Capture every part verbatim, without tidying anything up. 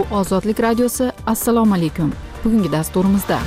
Ozodlik radiosi. Assalomu alaykum. Bugungi dasturimizda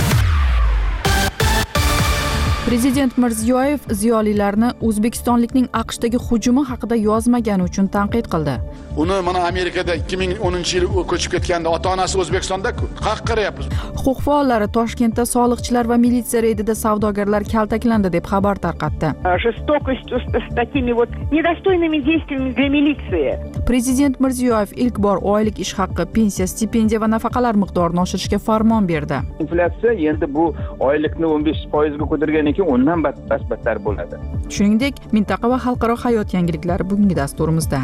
Prezident Mirziyoyev ziyolilarni O'zbekistonlikning AQShdagi hujumi haqida yozmagani uchun tanqid qildi. Uni mana Amerikada ikki ming o'ninchi yil ko'chib ketganda ota-onasi O'zbekistonda-ku. Qaq qarayapmiz. Huquq faollari Toshkentda soliqchilar va militsiya reydida savdogarlar kaltaklandi deb xabar tarqatdi. Жестокостью с такими вот недостойными действиями для милиции. Prezident Mirziyoyev ilk bor oylik ish haqqi, pensiya, stipendiya va nafaqalar miqdorini oshirishga farmon berdi. Inflyatsiya endi bu oylikni o'n besh foiz ga ko'targandan keyin undan battar bo'ladi. Shuningdek, mintaqa va xalqaro hayot yangiliklari bugungi dasturimizda.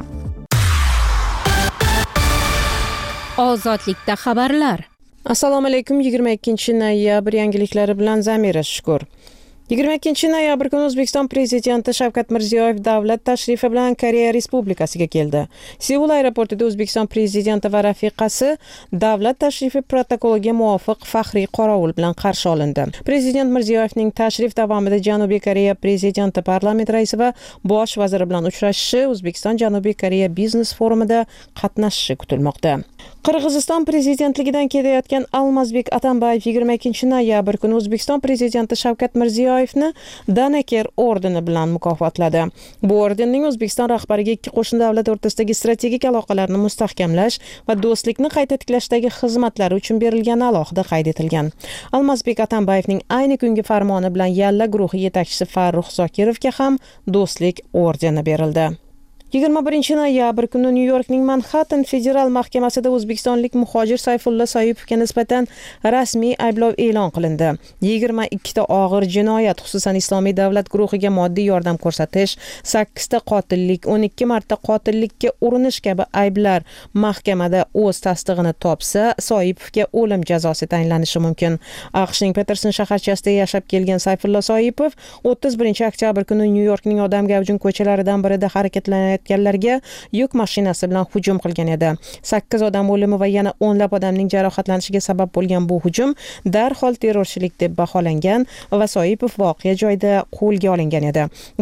Ozodlikda xabarlar. Assalomu alaykum. yigirma ikkinchi noyabr yangiliklari bilan Zamira Shukur. yigirma ikkinchi noyabr kuni O'zbekiston Prezidenti Shavkat Mirziyoyev davlat tashrifi bilan Koreya Respublikasiga keldi. Seul aeroportida O'zbekiston Prezidenti va rafiqasi davlat tashrifi protokoliga muvofiq faxriy qorovul bilan qarshi olindi. Prezident Mirziyoyevning tashrif davomida Janubiy Koreya Prezidenti, parlament raisi va bosh vaziri bilan uchrashishi, O'zbekiston Janubiy Koreya biznes forumida qatnashishi kutilmoqda. Qirg'iziston prezidentligidan ketayotgan Almazbek Atambayev yigirma ikkinchi noyabr kuni O'zbekiston Prezidenti Shavkat Mirziyoyevni Daneker ordeni bilan mukofotladi. Bu ordenning O'zbekiston rahbariga ikki qo'shni davlat o'rtasidagi strategik aloqalarni mustahkamlash va do'stlikni qayta tiklashdagi xizmatlari uchun berilgani alohida qayd etilgan. Almazbek Atambayevning ayni kungi farmoni bilan Yalla guruhi yetakchisi Farruh Zokirovga ham do'stlik ordeni berildi. yigirma birinchi noyabr kuni Nyu-Yorkning Manhattan federal mahkamasida o'zbekistonlik muhojir Sayfulla Soipovga nisbatan rasmiy ayblov e'lon qilindi. yigirma ikkita og'ir jinoyat, xususan Islomiy davlat guruhiga moddiy yordam ko'rsatish, sakkizta qotillik, o'n ikki marta qotillikka urinish kabi ayblar mahkamada o'z tasdig'ini topsa, Soipovga o'lim jazosi tayinlanishi mumkin. AQShning Peterson shaharchasida yashab kelgan Sayfulla Soipov o'ttiz birinchi oktyabr kuni Nyu-Yorkning odam gavjum ko'chalaridan birida harakatlanayotgan larga yuk mashinasi bilan hujum qilgan edi. sakkiz odam o'limi va yana o'nlab odamning jarohatlanishiga sabab bo'lgan bu hujum darhol terrorchilik deb baholangan va Soipov voqea joyida qo'lga olingan edi.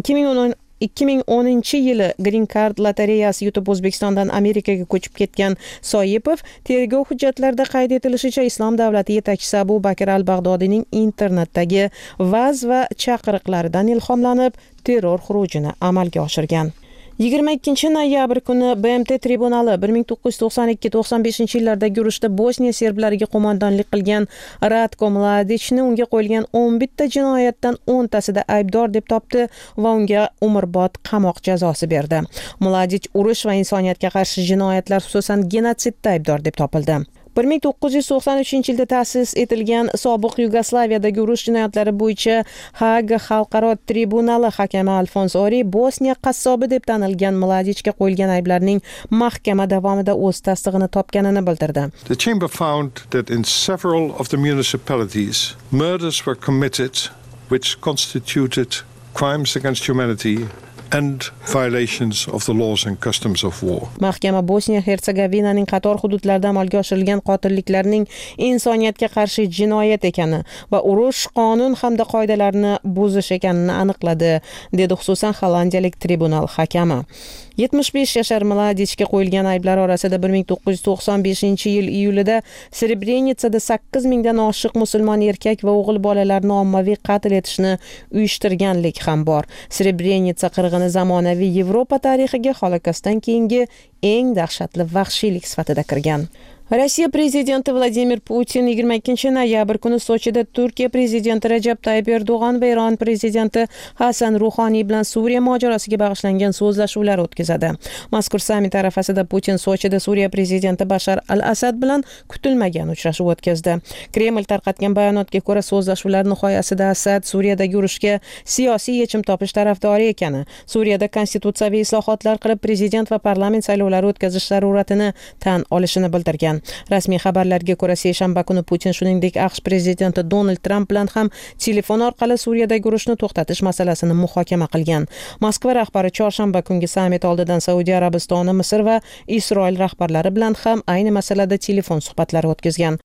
ikki ming o'ninchi yili Green Card lotereyasi yutib O'zbekistondan Amerikaga ko'chib ketgan Soipov tergov hujjatlarida qayd etilishicha Islom davlati yetakchisi Abu Bakr al-Bag'dodiyning internetdagi va'z va chaqiriqlaridan ilhomlanib terror xurujini amalga oshirgan. yigirma ikkinchi noyabr kuni B M T tribunali bir ming to'qqiz yuz to'qson ikki to'qson beshinchi yillardagi urushda Bosniya serblariga qo'mondonlik qilgan Ratko Mladichni unga qo'yilgan o'n bitta jinoyatdan o'ntasida aybdor deb topdi va unga umrbod qamoq jazosi berdi. Mladich urush va insoniyatga qarshi jinoyatlar, xususan genotsidda aybdor deb topildi. bir ming to'qqiz yuz to'qson uchinchi yilda ta'sis etilgan sobiq Yugoslaviyadagi urush jinoyatlari bo'yicha Haga xalqaro tribunali hakami Alfons Ori Bosniya qassobi deb tanilgan Mladichga qo'yilgan ayblarning mahkama davomida o'z tasdig'ini topganini bildirdi. The chamber found that in several of the municipalities murders were committed which constituted crimes against humanity and violations of the laws and customs of war. Mahkama Bosniya-Hersegovinaning qator hududlarida amalga oshirilgan qotilliklarning insoniyatga qarshi jinoyat ekani va urush qonun hamda qoidalarini buzish ekanini aniqladi, dedi xususan Hollandiyalik tribunal hakami. yetmish besh yashar Mladichga qo'yilgan ayblar orasida bir ming to'qqiz yuz to'qson beshinchi yil iyulida Srebrenitsada sakkiz mingdan oshiq musulmon erkak va o'g'il bolalarni ommaviy qatl etishni uyushtirganlik ham bor. Srebrenitsa qirg'ini zamonaviy Yevropa tarixiga Holokostdan keyingi eng dahshatli vahshiylik sifatida kirgan. Rossiya prezidenti Vladimir Putin yigirma ikkinchi noyabr kuni Sochida Turkiya prezidenti Rajab Tayyip Erdo'g'an va Eron prezidenti Hasan Ruhoniy bilan Suriya mojarosiga bag'ishlangan so'zlashuvlar o'tkazadi. Mazkur sammit arafasida Putin Sochida Suriya prezidenti Bashar al-Asad bilan kutilmagan uchrashuv o'tkazdi. Kreml tarqatgan bayonotga ko'ra, so'zlashuvlar nihoyasida Asad Suriyadagi urushga siyosiy yechim topish tarafdori ekani, Suriyada konstitutsiyaviy islohotlar qilib prezident va parlament saylovlari o'tkazish zaruratini tan olishini bildirgan. Rasmiy xabarlarga ko'ra, seshanba kuni Putin shuningdek AQSh prezidenti Donald Tramp bilan ham telefon orqali Suriyadagi urushni to'xtatish masalasini muhokama qilgan. Moskva rahbari chorshanba kungi sammit oldidan Saudiya Arabistoni, Misr va Isroil rahbarlari bilan ham ayni masalada telefon suhbatlari o'tkazgan.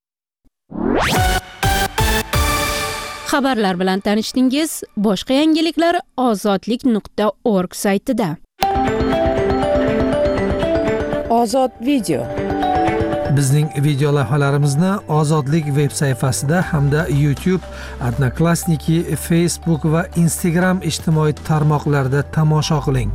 Xabarlar bilan tanishdingiz. Boshqa yangiliklar ozodlik nuqta org saytida. Ozod video. Bizning video lavhalarimizni Ozodlik veb sayfasida hamda YouTube, Odnoklassniki, Facebook va Instagram ijtimoiy tarmoqlarida tomosha qiling.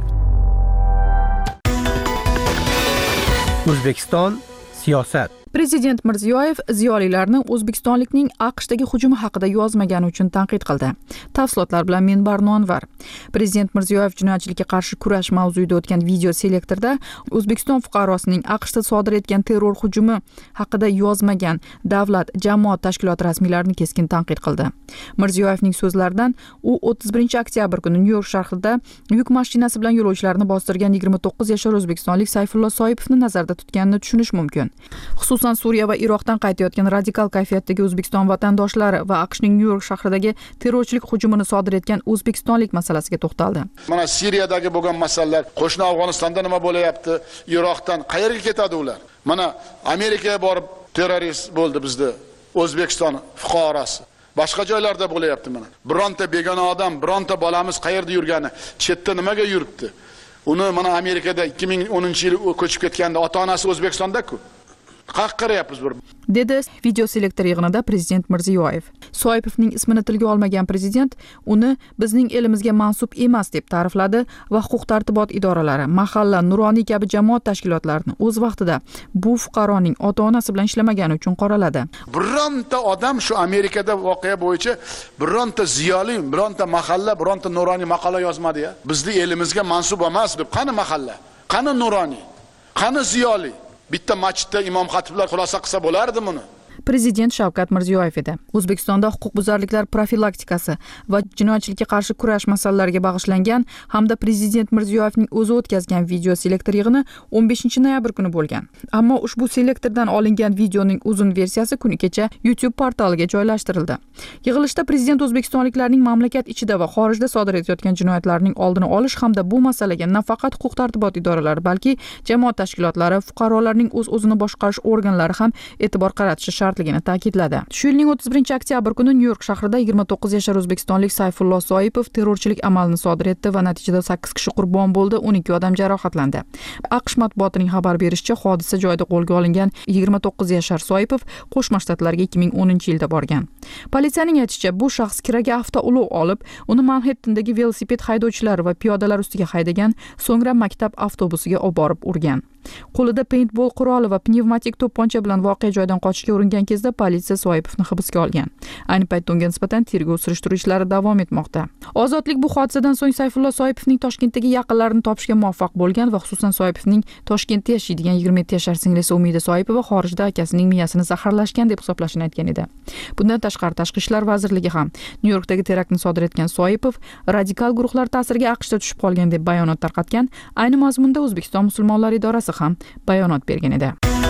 O'zbekiston siyosat. Prezident Mirziyoyev ziyolilarni O'zbekistonlikning AQShdagi hujumi haqida yozmagani uchun tanqid qildi. Tafsilotlar bilan men Barno Anvar. Prezident Mirziyoyev jinoyatchilikka qarshi kurash mavzuida o'tgan video selektorda O'zbekiston fuqarosining AQShda sodir etgan terror hujumi haqida yozmagan davlat, jamoat tashkiloti rasmiylarini keskin tanqid qildi. Mirziyoyevning so'zlaridan u o'ttiz birinchi oktyabr kuni Nyu-York shahrida yuk mashinasi bilan yo'lovchilarni bostirgan yigirma to'qqiz yashar o'zbekistonlik Sayfullo Soipovni nazarda tutganini tushunish mumkin. Xususan Suriya va Iroqdan qaytayotgan radikal kayfiyatdagi O'zbekiston vatandoshlari va AQShning Nyu-York shahridagi terrorchilik hujumini sodir etgan o'zbekistonlik masalasiga to'xtaldi. Mana Suriyadagi bo'lgan masalalar, qo'shni Afg'onistonda nima bo'layapti, Iroqdan qayerga ketadi ular? Mana Amerikaga borib terrorist bo'ldi bizda O'zbekiston fuqarosi. Boshqa joylarda bo'layapti mana. Bironta begona odam, bironta bolamiz qayerda yurgani, chetda nimaga yuribdi? Uni mana Amerikada ikki ming o'ninchi yil ko'chib ketganda ota-onasi O'zbekistonda-ku. Qaqqaryapmiz bir. Dedi video selektor yig'inida Prezident Mirziyoyev. Soipovning ismini tilga olmagan prezident uni bizning elimizga mansub emas deb ta'rifladi va huquq-tartibot idoralari, mahalla, nuroniy kabi jamoat tashkilotlarini o'z vaqtida bu fuqaroning ota-onasi bilan ishlamagani uchun qoraladi. Bironta odam shu Amerikada voqea bo'yicha bironta ziyoli, bironta mahalla, bironta nuroniy maqola yozmadi-ya. Bizning elimizga mansub emas deb qani mahalla, qani nuroniy, qani ziyoli? Bitta masjidda imom xatiblar xulosa qilsa bo'lardi buni. Prezident Shavkat Mirziyoyev edi. O'zbekistonda huquqbuzarliklar profilaktikasi va jinoyatchilikka qarshi kurash masalalariga bag'ishlangan hamda Prezident Mirziyoyevning o'zi o'tkazgan video selektor yig'ini o'n beshinchi noyabr kuni bo'lgan. Ammo ushbu selektordan olingan videoning uzun versiyasi kuni kecha YouTube portaliga joylashtirildi. Yig'ilishda prezident o'zbekistonliklarning mamlakat ichida va xorijda sodir etayotgan jinoyatlarning oldini olish hamda bu masalaga nafaqat huquq-tartibot idoralari, balki jamoat tashkilotlari, fuqarolarning o'z-o'zini boshqarish organlari ham e'tibor qaratishi shartligini ta'kidladi. Shu yilning o'ttiz birinchi oktyabr kuni Nyu-York shahrida yigirma to'qqiz yashar o'zbekistonlik Sayfullo Soipov terrorchilik amalini sodir etdi va natijada sakkiz kishi qurbon bo'ldi, o'n ikki odam jarohatlandi. AQSh matbuotining xabar berishicha, hodisa joyida qo'lga olingan yigirma to'qqiz yashar Soipov Qo'shma Shtatlarga ikki ming o'ninchi yilda borgan. Politsiyaning aytishicha, bu shaxs kiraga avtoulov olib, uni Manhattandagi velosiped haydovchilari va piyodalar ustiga haydagan, so'ngra maktab avtobusiga olib borib urgan. Qo'lida paintball quroli va pnevmatik to'pponcha bilan voqea joyidan qochishga uringan kezda politsiya Soipovni hibsga olgan. Ayni paytda unga nisbatan tergov surishtiruv ishlari davom etmoqda. Ozodlik bu hodisadan so'ng Sayfullo Soipovning Toshkentdagi yaqinlarini topishga muvaffaq bo'lgan va xususan Soipovning Toshkentda yashaydigan yigirma yetti yashar singlisi Umida Soipova xorijda akasining miyasini zaharlashgan deb hisoblashini aytgan edi. Bundan tashqari Tashqi ishlar vazirligi ham Nyu-Yorkdagi teraktni sodir etgan Soipov radikal guruhlar ta'siriga AQShda tushib qolgan deb bayonot tarqatgan. Ayni mazmunda O'zbekiston musulmonlar idorasi ham bayonot bergan edi.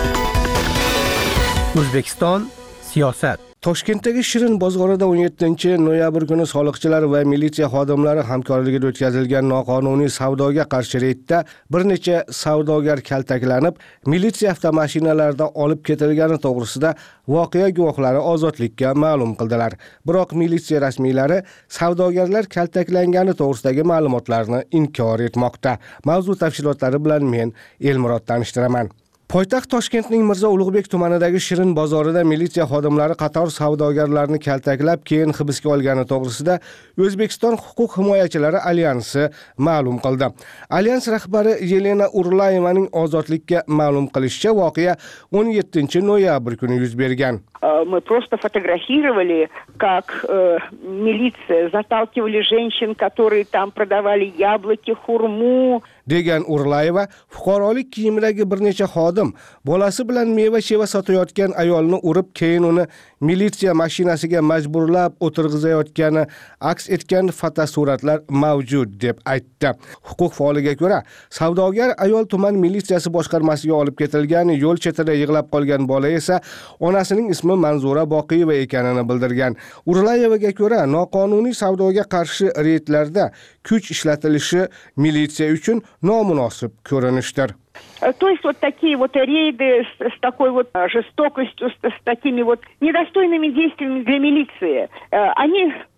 O'zbekiston siyosat. Toshkentdagi Shirin bozorida o'n yettinchi noyabr kuni soliqchilar va militsiya xodimlari hamkorligida o'tkazilgan noqonuniy savdoga qarshi reydda bir necha savdogar kaltaklanib, militsiya avtomashinalarida olib ketilgani to'g'risida voqea guvohlari Ozodlikka ma'lum qildilar. Biroq militsiya rasmiylari savdogarlar kaltaklangani to'g'risidagi ma'lumotlarni inkor etmoqda. Mavzu tafsilotlari bilan men Elmurod tanishtiraman. Poytaxt Toshkentning Mirzo Ulug'bek tumanidagi Shirin bozorida militsiya xodimlari qator savdogarlarni kaltaklab, keyin hibsga olgani to'g'risida O'zbekiston huquq himoyachilari alyansi ma'lum qildi. Alyans rahbari Yelena Urlayevaning Ozodlikka ma'lum qilishicha, voqea o'n yettinchi noyabr kuni yuz bergan. Мы просто фотографировали, как э, милиция заталкивали женщин, которые там продавали яблоки, хурму. degan Urlayeva fuqarolik kiyimidagi bir necha xodim bolasi bilan meva-cheva sotayotgan ayolni urib, keyin uni militsiya mashinasiga majburlab o'tirg'izayotgani aks etgan fotosuratlar mavjud deb aytdi. Huquq faoliga ko'ra, savdogar ayol tuman militsiyasi boshqarmasiga olib ketilgan, yo'l chetida yig'lab qolgan bola esa onasining ismi Manzura Boqiyeva ekanini bildirgan. Urlayevaga ko'ra, noqonuniy savdoga qarshi reydlarda kuch ishlatilishi militsiya uchun nomunosib ko'rinishdir. То есть вот такие вот рейды с, с такой вот жестокостью, с, с такими вот недостойными действиями для милиции, они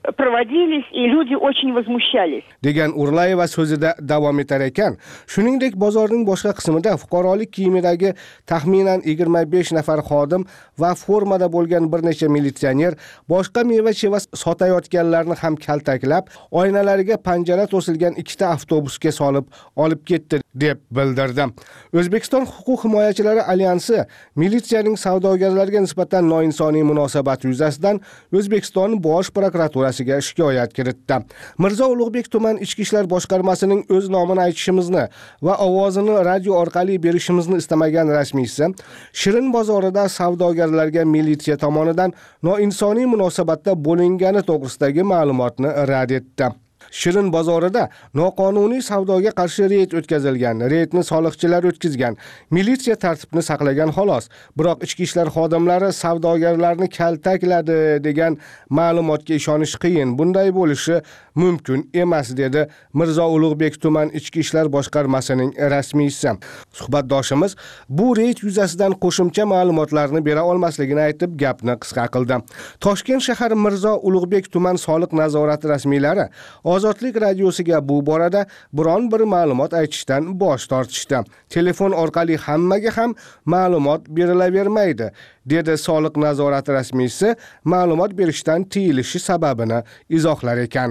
проводились, и люди очень возмущались. degan Urlayeva so'zida davom etar ekan. Shuningdek, bozorning boshqa qismida fuqarolik kiyimidagi taxminan yigirma besh nafar xodim va formada bo'lgan bir necha militsioner boshqa meva-cheva sotayotganlarni ham kaltaklab, oynalariga panjara to'silgan ikkita avtobusga solib olib ketdi deb bildirdi. O'zbekiston huquq himoyachilari alyansi militsiyaning savdogarlarga nisbatan noinsoniy munosabati yuzasidan O'zbekiston Bosh prokuraturasiga shikoyat kiritdi. Mirzo Ulug'bek tuman ichki ishlar boshqarmasining o'z nomini aytishimizni va ovozini radio orqali berishimizni istamagan rasmiysi Shirin bozorida savdogarlarga militsiya tomonidan noinsoniy munosabatda bo'lingani to'g'risidagi ma'lumotni rad etdi. Shirin bozorida noqonuniy savdoga qarshi reyd o'tkazilgan. Reydni soliqchilar o'tkazgan. Militsiya tartibni saqlagan xolos. Biroq ichki ishlar xodimlari savdogarlarni kaltakladi degan ma'lumotga ishonish qiyin. Bunday bo'lishi mumkin emas dedi Mirzo Ulug'bek tuman ichki ishlar boshqarmasining rasmiysi. Suhbatdoshimiz bu reyd yuzasidan qo'shimcha ma'lumotlarni bera olmasligini aytib gapni qisqa qildi. Toshkent shahar Mirzo Ulug'bek tuman soliq nazorati rasmiylari Ozodlik radiosiga bu borada biron bir ma'lumot aytishdan bosh tortishdi. Telefon orqali hammaga ham ma'lumot berilavermaydi, dedi soliq nazorati rasmiysi ma'lumot berishdan tiyilishi sababini izohlar ekan.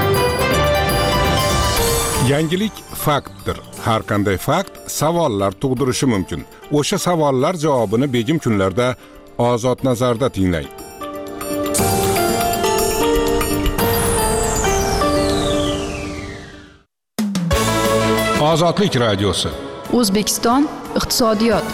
Yangilik faktdir. Har qanday fakt savollar tug'dirishi mumkin. O'sha savollar javobini begim kunlarda Ozod nazarda tinglang. Ozodlik radiosi. O'zbekiston iqtisodiyot.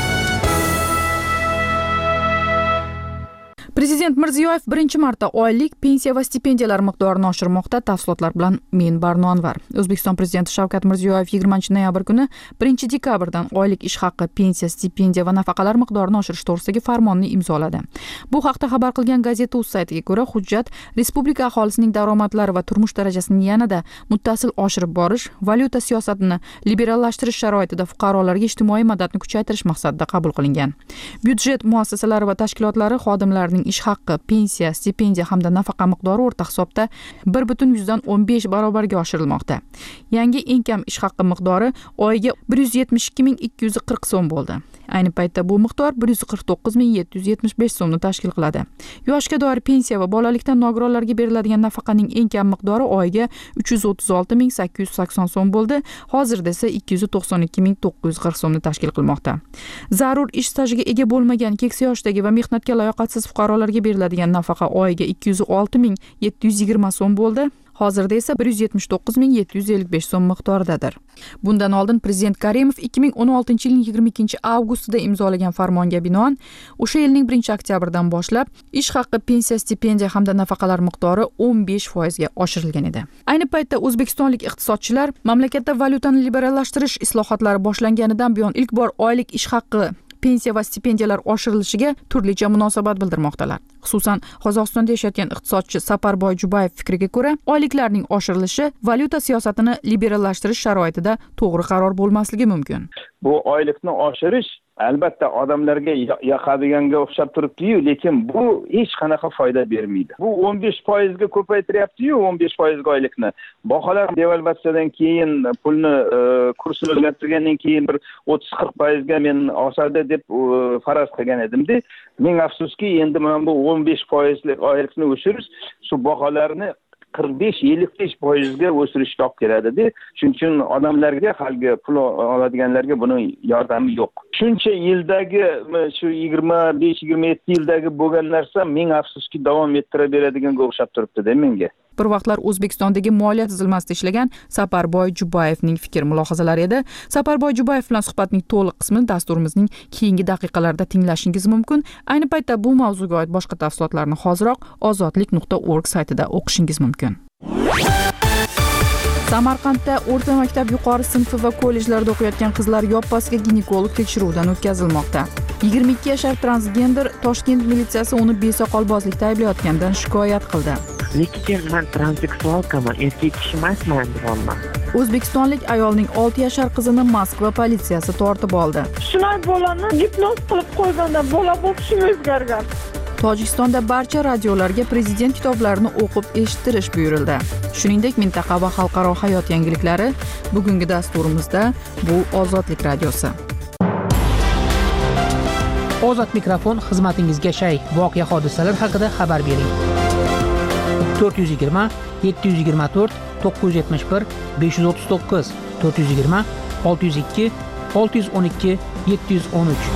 Prezident Mirziyoyev birinchi marta oylik pensiya va stipendiyalar miqdorini oshirmoqda. Tafsilotlar bilan men Barno Anvar. O'zbekiston prezidenti Shavkat Mirziyoyev yigirmanchi noyabr kuni birinchi dekabrdan oylik ish haqi, pensiya, stipendiya va nafaqalar miqdorini oshirish to'g'risidagi farmonni imzoladi. Bu haqda xabar qilgan Gazeta.uz saytiga ko'ra, hujjat respublika aholisining daromadlari va turmush darajasini yanada muttasil oshirib borish, valyuta siyosatini liberallashtirish sharoitida fuqarolarga ijtimoiy madadni kuchaytirish maqsadida qabul qilingan. Byudjet muassasalari va tashkilotlari xodimlarining ish haqqi, pensiya, stipendiya hamda nafaqa miqdori o'rta hisobda bir butun yuzdan o'n besh barobarga oshirilmoqda. Yangi eng kam ish haqqi miqdori oyiga bir yuz yetmish ikki ming ikki yuz qirq so'm bo'ldi. Ayni paytda bu miqdor bir yuz qirq to'qqiz ming yetti yuz yetmish besh so'mni tashkil qiladi. Yoshga doir pensiya va bolalikdan nogironlarga beriladigan nafaqaning eng kam miqdori oyiga uch yuz o'ttiz olti ming sakkiz yuz sakson so'm bo'ldi. Hozirda esa ikki yuz to'qson ikki ming to'qqiz yuz qirq so'mni tashkil qilmoqda. Zarur ish stajiga ega bo'lmagan keksa yoshdagi va mehnatga layoqatsiz fuqarolarga beriladigan nafaqa oyiga ikki yuz olti ming yetti yuz yigirma so'm bo'ldi. Hozirda esa bir yuz yetmish to'qqiz ming yetti yuz ellik besh so'm miqdoridadir. Bundan oldin prezident Karimov ikki ming o'n oltinchi yilning yigirma ikkinchi avgustida imzolagan farmonga binoan o'sha yilning birinchi oktyabridan boshlab ish haqqi, pensiya, stipendiya hamda nafaqalar miqdori o'n besh foizga oshirilgan edi. Ayni paytda o'zbekistonlik iqtisodchilar mamlakatda valyutani liberallashtirish islohotlari boshlanganidan buyon ilk bor oylik ish haqqi, pensiya va stipendiyalar oshirilishiga turlicha munosabat bildirmoqdalar. Xususan, Qozog'istonda yashayotgan iqtisodchi Saparboy Jubayev fikriga ko'ra, oyliklarning oshirilishi valyuta siyosatini liberallashtirish sharoitida to'g'ri qaror bo'lmasligi mumkin. Bu oylikni oshirish albatta odamlarga yoqadiganga o'xshab turibdi-yu, lekin bu hech qanaqa foyda bermaydi. Bu o'n besh foizga ko'paytiryapti-yu, o'n besh foizga oylikni. Baholar devalvatsiyadan keyin pulni kursini o'zgartirgandan keyin bir o'ttiz qirq foizga men oshadi deb faraz qilgan edim-da. Ming afsuski, endi mana bu o'n besh foizlik oylikni oshirish shu baholarni qirq besh ellik besh foizga o'sirishga olib keladi-da. Shuning uchun odamlarga, haligi pul oladiganlarga buni yordami yo'q. Shuncha yildagi shu yigirma besh yigirma yetti yildagi bo'lgan narsa ming afsuski davom ettiraveradigan o'xshab turibdi-da menga. Bir vaqtlar O'zbekistondagi moliya tuzilmasida ishlagan Saparboy Jubayevning fikr-mulohazalari edi. Saparboy Jubayev bilan suhbatning to'liq qismini dasturimizning keyingi daqiqalarida tinglashingiz mumkin. Ayni paytda bu mavzuga oid boshqa tafsilotlarni hoziroq ozodlik nuqta org saytida o'qishingiz mumkin. Samarqandda o'rta maktab yuqori sinfi va kollejlarda o'qiyotgan qizlar yoppasiga ginekolog tekshiruvdan o'tkazilmoqda. yigirma ikki yashar transgender Toshkent militsiyasi uni besoqolbozlikda ayblayotganidan shikoyat qildi. Lekin men transseksualkaman, erkak kishi emasman deyapman. O'zbekistonlik ayolning olti yashar qizini Moskva politsiyasi tortib oldi. Shunday bolani gipnoz qilib qo'yganda bola bo'lishim o'zgargan. Tojikistonda barcha radiolarga prezident kitoblarini o'qib eshittirish buyurildi. Shuningdek, mintaqa va xalqaro hayot yangiliklari bugungi dasturimizda bu Ozodlik radiosi. Ozod mikrofon xizmatingizga shay. Voqea hodisalar haqida xabar bering. to'rt yuz yigirma yetti yuz yigirma to'rt to'qqiz yuz yetmish bir besh yuz o'ttiz to'qqiz to'rt yuz yigirma olti yuz ikki olti yuz o'n ikki yetti yuz o'n uch.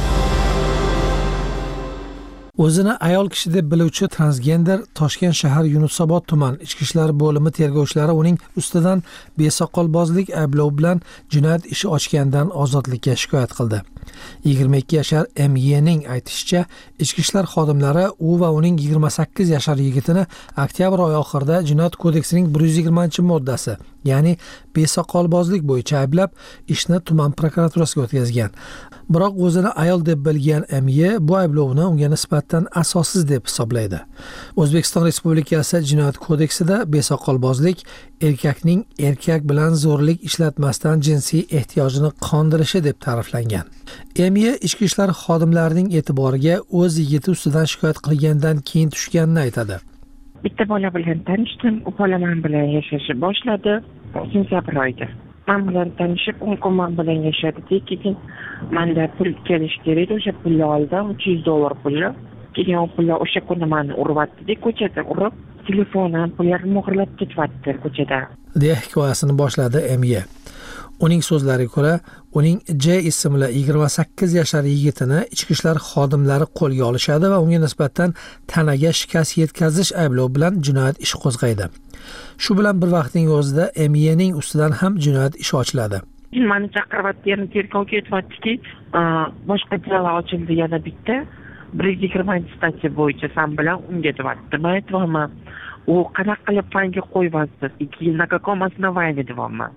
O'zini ayol kishi deb biluvchi transgender Toshkent shahar Yunusobod tuman ichki ishlar bo'limi tergovchilari uning ustidan besoqolbozlik ayblovi bilan jinoyat ishi ochgandan ozodlikka shikoyat qildi. yigirma ikki yashar M Y ning aytishicha, ichki ishlar xodimlari u va uning yigirma sakkiz yashar yigitini oktyabr oyi oxirida Jinoyat kodeksining bir yuz yigirmanchi moddasi, ya'ni besoqolbozlik bo'yicha ayblab, ishni tuman prokuraturasiga o'tkazgan. Biroq o'zini ayol deb bilgan M Y bu ayblovni unga nisbatan asossiz deb hisoblaydi. O'zbekiston Respublikasi Jinoyat kodeksida besoqolbozlik erkakning erkak bilan zo'rlik ishlatmasdan jinsiy ehtiyojini qondirishi deb ta'riflangan. M Y ichki ishlar xodimlarining e'tiboriga o'z yigiti ustidan shikoyat qilgandan keyin tushganini aytadi. Bitta bola bilan tanishdim, u bola men bilan yashashni boshladi sentabr oyida. Men bilan tanishib, u men bilan yashadi. Keyin menda pul kelish kerak, o'sha pulni oldim, uch yuz dollar pulni. Keyin u pulni o'sha kuni meni urvatdi, ko'chada urib, telefonim, pullarni muhrlab ketyapti ko'chada. deya hikoyasini boshladi M Y. Uning so'zlariga ko'ra, uning J ismli yigirma sakkiz yashar yigitini ichki ishlar xodimlari qo'lga olishadi va unga nisbatan tanaga shikast yetkazish ayblovi bilan jinoyat ishi qo'zg'aydi. Shu bilan bir vaqtning o'zida M Y ning ustidan ham jinoyat ishi ochiladi. Meni chaqiryapti, yana tergovga ketyaptiki, boshqa jinoyat ochildi yana bitta. bir yuz yigirmanchi statsiya bo'yicha san bilan unga deyapti. Men aytvaman, u qanaqa qilib fanga qo'yvasiz? ikki yil na каком основании deyapman.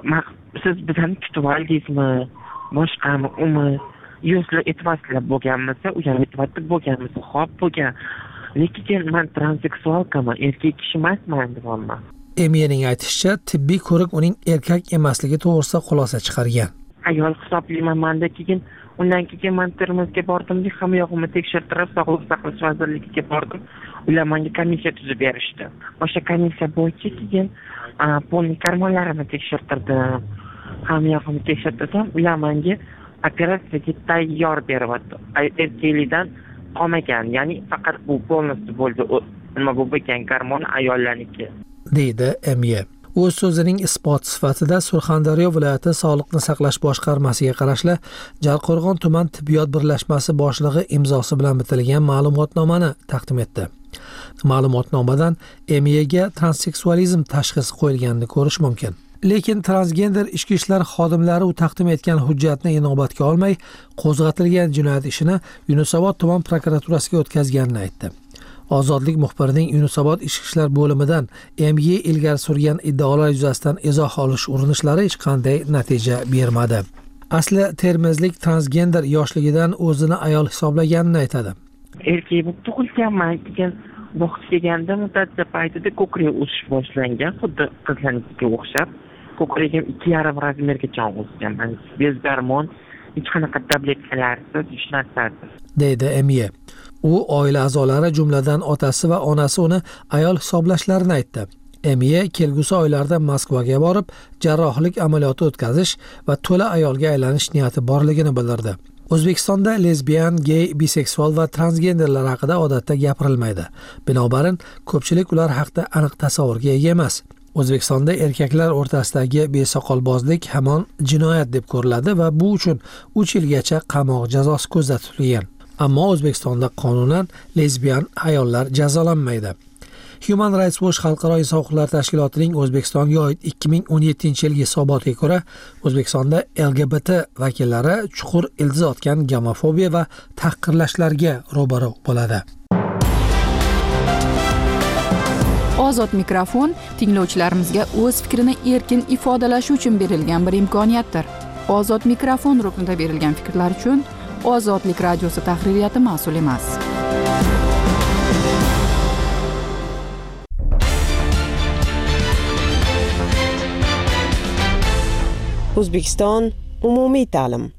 Siz bizani kutib oldingizmi? Boshqami, umi yuzla etvaslar bo'lganmisa, u ham etvatib bo'lganmisa, xo'p bo'lgan. Lekin men transseksualkaman, erkak kishi emasman deyapman. M Y ning aytishicha, tibbiy ko'rik uning erkak emasligi to'g'risida xulosa chiqargan. Ayol hisoblayman menda. Keyin undan keyin men Termizga bordim, hamma yog'imni tekshirtirib, Sog'liqni saqlash vazirligiga bordim. Ular menga komissiya tuzib berishdi. O'sha komissiya bo'yicha keyin polni karmonlarimni tekshirtirdim. Hamma yog'imni tekshirtirsam, ular menga operatsiyaga tayyor beryapti. Erkaklikdan qolmagan, ya'ni faqat bu polnosti bo'ldi. Nima bu bo'lgan karmon ayollarniki, deydi M Y. O'z so'zining isbot sifatida Surxondaryo viloyati Sog'liqni saqlash boshqarmasiga qarashli Jarqo'rg'on tuman tibbiyot birlashmasi boshlig'i imzosi bilan bitilgan ma'lumotnomani taqdim etdi. Ma'lumotnomadan M Y ga transseksualizm tashxisi qo'yilganini ko'rish mumkin. Lekin transgender ichki ishlar xodimlari u taqdim etgan hujjatni inobatga olmay, qo'zg'atilgan jinoyat ishini Yunusobod tuman prokuraturasiga o'tkazganini aytdi. Ozodlik muxbirining Yunusobod ichki ishlar bo'limidan M Y ilgari surgan iddaolar yuzasidan izoh olish urinishlari hech qanday natija bermadi. Asli termizlik transgender yoshligidan o'zini ayol hisoblaganini aytadi. Erkak bo'lib tug'ilganman, keyin vaqt kelganda mutatsiya paytida ko'krak o'sish boshlangan, xuddi qizlarnikiga o'xshab. Ko'kragim ikki yarim razmergacha o'sgan. Bez gormon, hech qanaqa tabletkalarsiz, hech narsasiz, deydi M Y. U oila a'zolari, jumladan otasi va onasi uni ayol hisoblashlarini aytdi. M Y kelgusi oylarda Moskvaga borib, jarrohlik amaliyoti o'tkazish va to'la ayolga aylanish niyati borligini bildirdi. O'zbekistonda lesbian, gay, biseksual va transgenderlar haqida odatda gapirilmaydi. Binobarin, ko'pchilik ular haqida aniq tasavvurga ega emas. O'zbekistonda erkaklar o'rtasidagi besoqolbozlik hamon jinoyat deb ko'riladi va bu uchun uch yilgacha qamoq jazosi ko'zda tutilgan. Ammo O'zbekistonda qonunan lesbian ayollar jazolanmaydi. Human Rights Watch xalqaro inson huquqlari tashkilotining O'zbekistonga oid ikki ming o'n yettinchi yilgi hisobotiga ko'ra, O'zbekistonda L G B T vakillari chuqur ildiz otgan gomofobiya va tahqirlashlarga ro'baro bo'ladi. Ozod mikrofon tinglovchilarimizga o'z fikrini erkin ifodalashi uchun berilgan bir imkoniyatdir. Ozod mikrofon ruknida berilgan fikrlar uchun Ozodlik radiosi tahririyati mas'ul emas. O'zbekiston umumiy ta'lim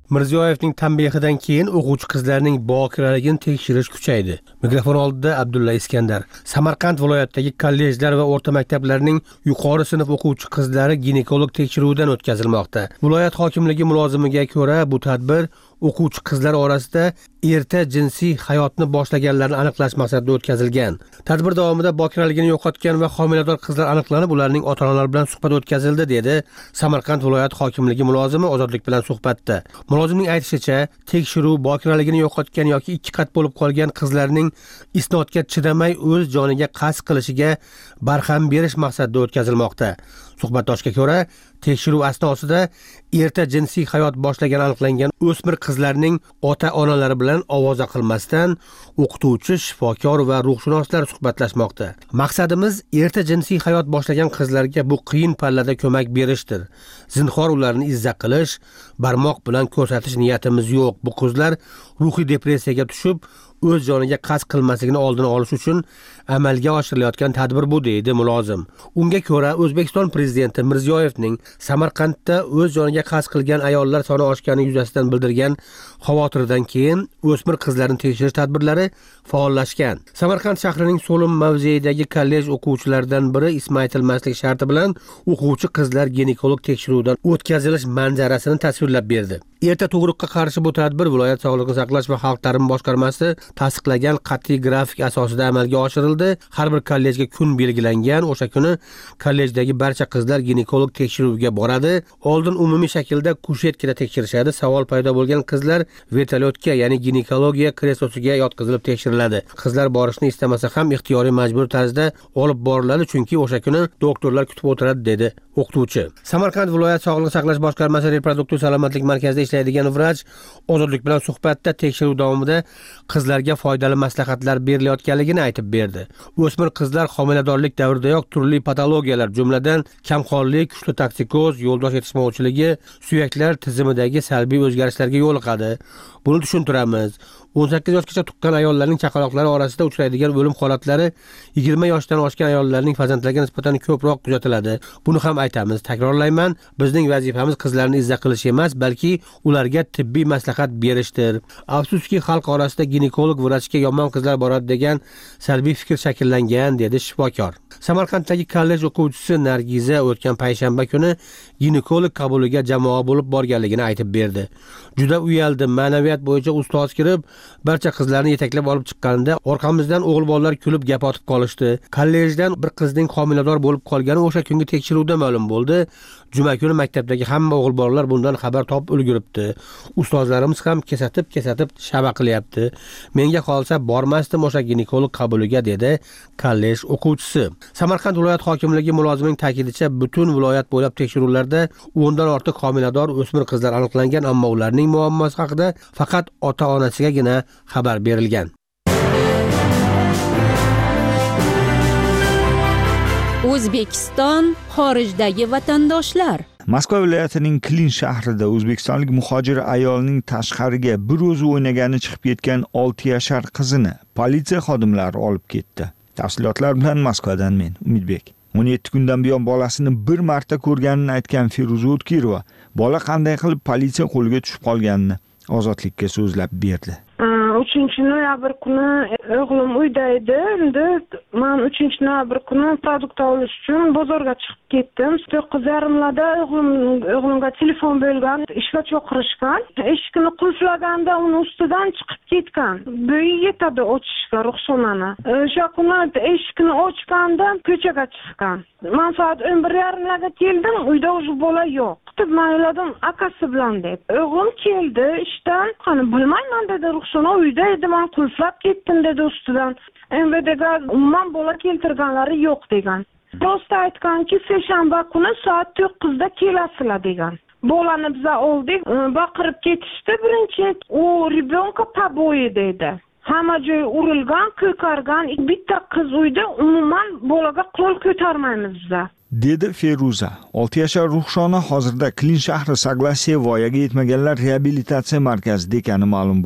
Mirziyoyevning tanbehidan keyin o'quvchi qizlarning bokiraligini tekshirish kuchaydi. Mikrofon oldida Abdulla Iskandar. Samarqand viloyatidagi kollejlar va o'rta maktablarning yuqori sinf o'quvchi qizlari ginekolog tekshiruvidan o'tkazilmoqda. Viloyat hokimligi mulozimiga ko'ra, bu tadbir o'quvchi qizlar orasida erta jinsiy hayotni boshlaganlarni aniqlash maqsadida o'tkazilgan. Tadbir davomida bokiraligini yo'qotgan va homilador qizlar aniqlanib, ularning ota-onalari bilan suhbat o'tkazildi, dedi Samarqand viloyat hokimligi mulozimi Ozodlik bilan suhbatda. Mulozimning aytishicha, tekshiruv bokiraligini yo'qotgan yoki ikki qat bo'lib qolgan qizlarning isnodga chidamay o'z joniga qasd qilishiga barham berish maqsadida o'tkazilmoqda. Suhbatdoshga ko'ra, tekshiruv asnosida erta jinsiy hayot boshlagan aniqlangan o'smir qizlarning ota-onalari bilan ovoza qilmasdan o'qituvchi, shifokor va ruhshunoslar suhbatlashmoqda. Maqsadimiz erta jinsiy hayot boshlagan qizlarga bu qiyin pallada ko'mak berishdir. Zinhor ularni izza qilish, barmoq bilan ko'rsatish niyatimiz yo'q. Bu qizlar ruhiy depressiyaga tushib, o'z joniga qasd qilmasligini oldini olish uchun amalga oshirilayotgan tadbir bu, deydi mulozim. Unga ko'ra, O'zbekiston prezidenti Mirziyoyevning Samarqandda o'z joniga qasd qilgan ayollar soni oshgani yuzasidan bildirgan xavotirdan keyin o'smir qizlarni tekshirish tadbirlari faollashgan. Samarqand shahrining So'lim mavzeidagi kollej o'quvchilaridan biri ismi aytilmaslik sharti bilan o'quvchi qizlar ginekolog tekshiruvidan o'tkazilish manzarasini tasvirlab berdi. Erta tug'ruqqa qarshi bu tadbir viloyat sog'liqni saqlash va xalq ta'limi boshqarmasi tasdiqlagan qat'iy grafik asosida amalga oshirildi. Har bir kollejga kun belgilangan. O'sha kuni kollejdagi barcha qizlar ginekolog tekshiruviga boradi. Oldin umumiy shaklda kushetkada tekshirishadi. Savol paydo bo'lgan qizlar vertolyotga, ya'ni ginekologiya kreslosiga yotqizilib tekshiriladi. Qizlar borishni istamasa ham ixtiyoriy majbur tarzda olib boriladi, chunki o'sha kuni doktorlar kutib o'tiradi, dedi o'qituvchi. Samarqand viloyat sog'liqni saqlash boshqarmasi reproduktiv salomatlik markazida ishlaydigan vrach Ozodlik bilan suhbatda tekshiruv davomida qizlarga foydali maslahatlar berilayotganligini aytib berdi. O'smir qizlar homiladorlik davridayoq turli patologiyalar, jumladan kamqonlik, kuchli toksikoz, yo'ldosh yetishmovchiligi, suyaklar tizimidagi salbiy o'zgarishlarga yo'liqadi. Buni tushuntiramiz. o'n sakkiz yoshgacha tuqqan ayollarning chaqaloqlari orasida uchraydigan o'lim holatlari yigirma yoshdan oshgan ayollarning farzandlariga nisbatan ko'proq kuzatiladi. Buni ham aytamiz. Takrorlayman, bizning vazifamiz qizlarni izza qilish emas, balki ularga tibbiy maslahat berishdir. Afsuski, xalq orasida ginekolog vrachga yomon qizlar boradi degan salbiy fikr shakllangan, dedi shifokor. Samarqanddagi kollej o'quvchisi Nargiza o'tgan payshanba kuni ginekolog qabuliga jamoa bo'lib borganligini aytib berdi. Juda uyaldim. Ma'naviyat bo'yicha ustoz kirib, barcha qizlarni yetaklab olib chiqqanida orqamizdan o'g'il bolalar kulib gap otib qolishdi. Kollejdan bir qizning homilador bo'lib qolgani o'sha kungi tekshiruvda ma'lum bo'ldi. Juma kuni maktabdagi hamma o'g'il bolalar bundan xabar topib ulguribdi. Ustozlarimiz ham kesatib-kesatib shaba qilyapti. Menga qolsa bormasdim o'sha ginekolog qabuliga, dedi kollej o'quvchisi. Samarqand viloyat hokimligi mulozimining ta'kidicha, butun viloyat bo'ylab tekshiruvlarda o'ndan ortiq homilador o'smir qizlar aniqlangan, ammo ularning muammosi haqida faqat ota-onasigagina xabar berilgan. O'zbekiston xorijdagi vatandoshlar. Moskva viloyatining Klin shahrida o'zbekistonlik muhojir ayolning tashqariga bir o'zi o'ynagani chiqib ketgan olti yashar qizini politsiya xodimlari olib ketdi. Tafsilotlar bilan Moskvadan men Umidbek. o'n yetti kundan buyon bolasini bir marta ko'rganini aytgan Feruza O'tkirova bola qanday qilib politsiya qo'liga tushib qolganini Ozodlikka so'zlab berdi. uchinchi noyabr kuni o'g'lim uyda edi. Endi men uchinchi noyabr kuni produkt olish uchun bozorga chiqib ketdim. to'qqiz yarimlarda o'g'lim o'g'limga telefon bo'lgan, ishga chaqirishgan. Eshikni qulflaganda uni ustidan chiqib ketgan. Bo'yi yetadi ochishga ruxsonani. O'sha kuni eshikni ochganda ko'chaga chiqqan. Men soat o'n bir yarimlarda keldim, uyda o'zi bola yo'q. Men o'yladim, akasi bilan deb. O'g'lim keldi ishdan, qani bilmayman dedi, ruxsona uyda edi, men qulflab ketdim dedi ustidan. M V D'ga umuman bola keltirganlari yo'q degan. Do'st aytganki, seshanba kuni soat to'qqizda kelasizlar degan. Bolani biza oldik, baqirib ketishdi. Birinchi u rебенка побои dedi. Hamma joy urilgan, ko'kargan, bitta qiz uyda, umuman bolaga qo'l ko'tarmaymiz biza, dedi Feruza. olti yashar Ruhshona hozirda Klin shahri Saglasiya voyaga yetmaganlar reabilitatsiya markazida ekani ma'lum bo'ldi.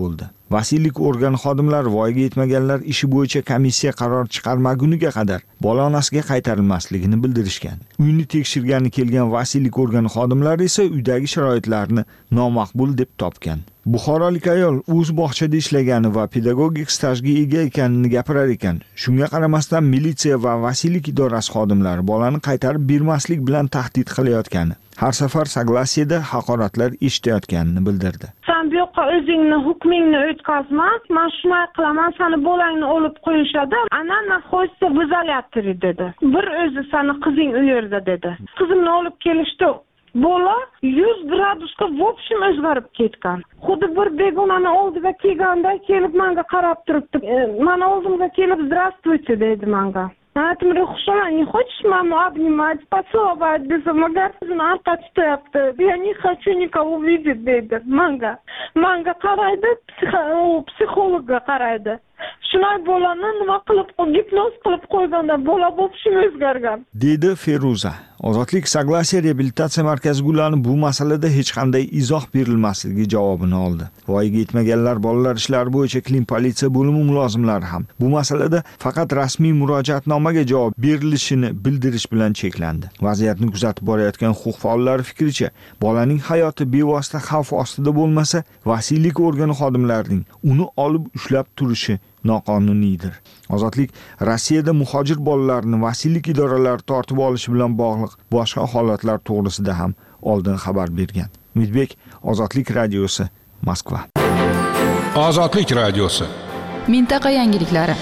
vasiylik organi xodimlari voyaga yetmaganlar ishi bo'yicha komissiya qaror chiqarmaguniga qadar bola onasiga qaytarilmasligini bildirishgan. Uyni tekshirgani kelgan vasiylik organi xodimlari esa uydagi sharoitlarni nomaqbul deb topgan. Buxorolik ayol o'z bog'chada ishlagani va pedagogik stajga ega ekanini gapirar ekan. Shunga qaramasdan militsiya va vasiylik idorasi xodimlari bolani qaytarib bermaslik bilan tahdid qilayotgani, har safar soglasiyada haqoratlar eshitayotganini bildirdi. Sen bu yoqqa o'zingni hukmingni o'tkazma, men shunday qilaman, seni bolangni olib qo'yishadi. Anan naxo'ysa buzalyapti dedi. Bir o'zi seni qizing u yerda dedi. Qizimni olib kelishdi. Bola yuz gradusga vobshim o'zgarib ketgan. Xuddi bir begonani oldiga kelganda kelib menga qarab turibdi. Meni oldimga kelib "Здравствуйте" dedi menga. Aytdim, "Ruxsana, не хочешь маму обнимать, поцеловать?" desam, "Magar sizni arqa tutyapti. Я не хочу никого видеть" dedi menga. Menga qaraydi, psixologga qaraydi. Shunay bolani nima qilib, gipnoz qilib qo'yganda bola bo'pshim o'zgargan, dedi Feruza. Ozodlik Saglasiya reabilitatsiya markazi Gulani bu masalada hech qanday izoh berilmasligi javobini oldi. Voyaga yetmaganlar bolalar ishlari bo'yicha Klin politsiya bo'limi mulozimlari ham bu masalada faqat rasmiy murojaatnomaga javob berilishini bildirish bilan cheklandi. Vaziyatni kuzatib borayotgan huquq faollari fikricha, bolaning hayoti bevosita xavf ostida bo'lmasa, vasiylik organi xodimlarining uni olib ushlab turishi noqonuniydir. Ozodlik Rossiyada muhojir bolalarni vasiylik idoralari tortib olishi bilan bog'liq boshqa holatlar to'g'risida ham oldin xabar bergan. Umidbek, Ozodlik radiosi, Moskva. Ozodlik radiosi. Mintaqa yangiliklari.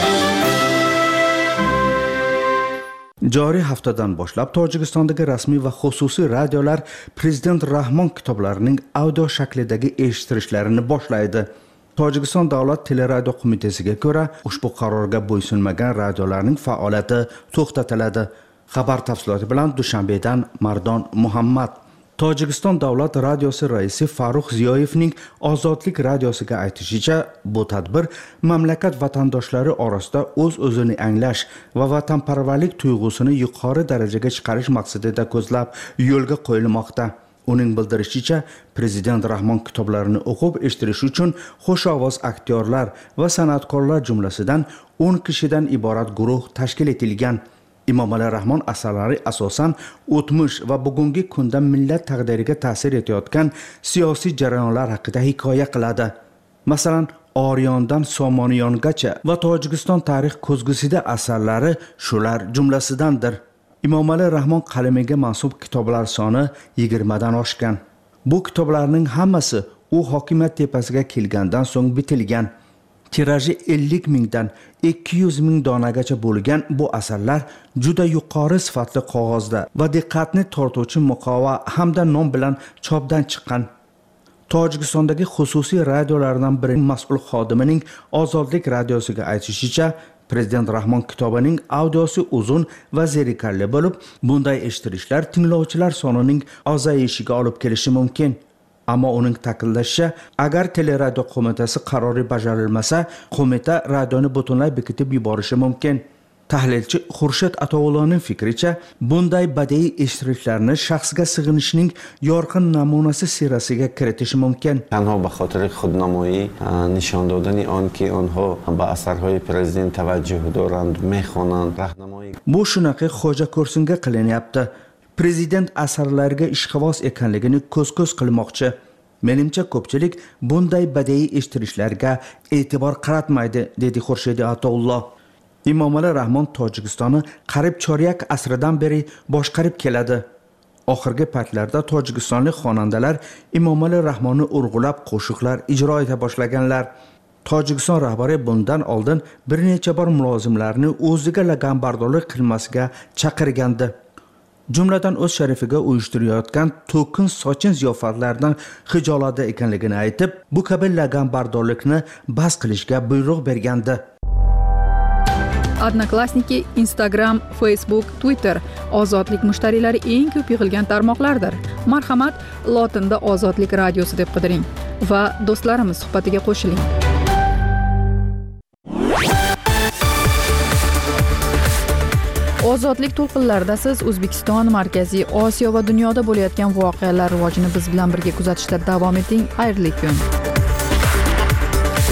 Joriy haftadan boshlab Tojikistondagi rasmiy va xususiy radiolar Prezident Rahmon kitoblarining audio shaklidagi eshittirishlarini boshlaydi. Tojikiston davlat teleradio qo'mitasiga ko'ra, ushbu qarorga bo'ysunmagan radiolarning faoliyati to'xtatiladi. Xabar tafsiloti bilan Dushanbedan Mardon Muhammad. Tojikiston davlat radiosi raisi Farruh Ziyoyevning Ozodlik radiosiga aytishicha, bu tadbir mamlakat vatandoshlari orasida o'z-o'zini anglash va vatanparvarlik tuyg'usini yuqori darajaga chiqarish maqsadida ko'zlab yo'lga qo'yilmoqda. Uning bildirishicha, Prezident Rahmon kitoblarini o'qib eshittirish uchun xushovoz aktyorlar va san'atkorlar jumlasidan o'n kishidan iborat guruh tashkil etilgan. Imomali Rahmon asarlari asosan o'tmish va bugungi kunda millat taqdiriga ta'sir etayotgan siyosiy jarayonlar haqida hikoya qiladi. Masalan, Oryondan Somoniyongacha va Tojikiston tarix ko'zgusida asarlari shular jumlasidandir. Imomali Rahmon qalamiga mansub kitoblar soni yigirma dan oshgan. Bu kitoblarning hammasi u hokimiyat tepasiga kelgandan so'ng bitilgan. Tiraji ellik mingdan ikki yuz ming donagacha bo'lgan bu asarlar juda yuqori sifatli qog'ozda va diqqatni tortuvchi muqova hamda nom bilan chopdan chiqqan. Tojikistondagi xususiy radiolardan birining mas'ul xodimining Ozodlik radiosiga aytishicha, Prezident Rahmon kitobining audiosi uzun va zerikarli bo'lib, bunday eshittirishlar tinglovchilar sonining ozayishiga olib kelishi mumkin. Ammo uning ta'kidlashicha, agar teleradio qo'mitasi qarori bajarilmasa, qo'mita radioni butunlay bekitib yuborishi mumkin. Tahlilchi Xurshid Ato'g'lonning fikricha, bunday badiiy eshittirishlarni shaxsga sig'inishning yorqin namunasi sirasiga kiritish mumkin. Tanho به خاطر خودنمایی نشان دادن آن که آنها به اثرهای پرزیدنت توجه دارند میخوانند راهنمایی. Bu shunaqa xo'ja ko'rsinga qilinyapti. Prezident asarlariga ishqiboz ekanligini ko'z-ko'z qilmoqchi. Menimcha ko'pchilik bunday badiiy eshittirishlarga e'tibor qaratmaydi, dedi Xurshid Ato'g'lon. Imomali Rahmon Tojikistonni qarib choryak asridan beri boshqarib keladi. Oxirgi paytlarda tojikistonlik xonandalar Imomali Rahmonni urg'ulab qo'shiqlar ijro eta boshlaganlar. Tojikiston rahbari bundan oldin bir necha bor mulozimlarni o'ziga laganbardorlik qilmasga chaqirgandi. Jumladan o'z sharifiga uyushtirayotgan to'kin sochin ziyofatlardan xijolatda ekanligini aytib, bu kabi laganbardorlikni bas qilishga buyruq bergandi. Odnoklassniki, Instagram, Facebook, Twitter ozodlik mushtariylari eng ko'p yig'ilgan tarmoqlardir. Marhamat, lotinda Ozodlik radiosi deb qidiring va do'stlarimiz suhbatiga qo'shiling. Ozodlik to'lqinlarida siz O'zbekiston, Markaziy Osiyo va dunyoda bo'layotgan voqealar rivojini biz bilan birga kuzatishda davom eting. Xayrli kun.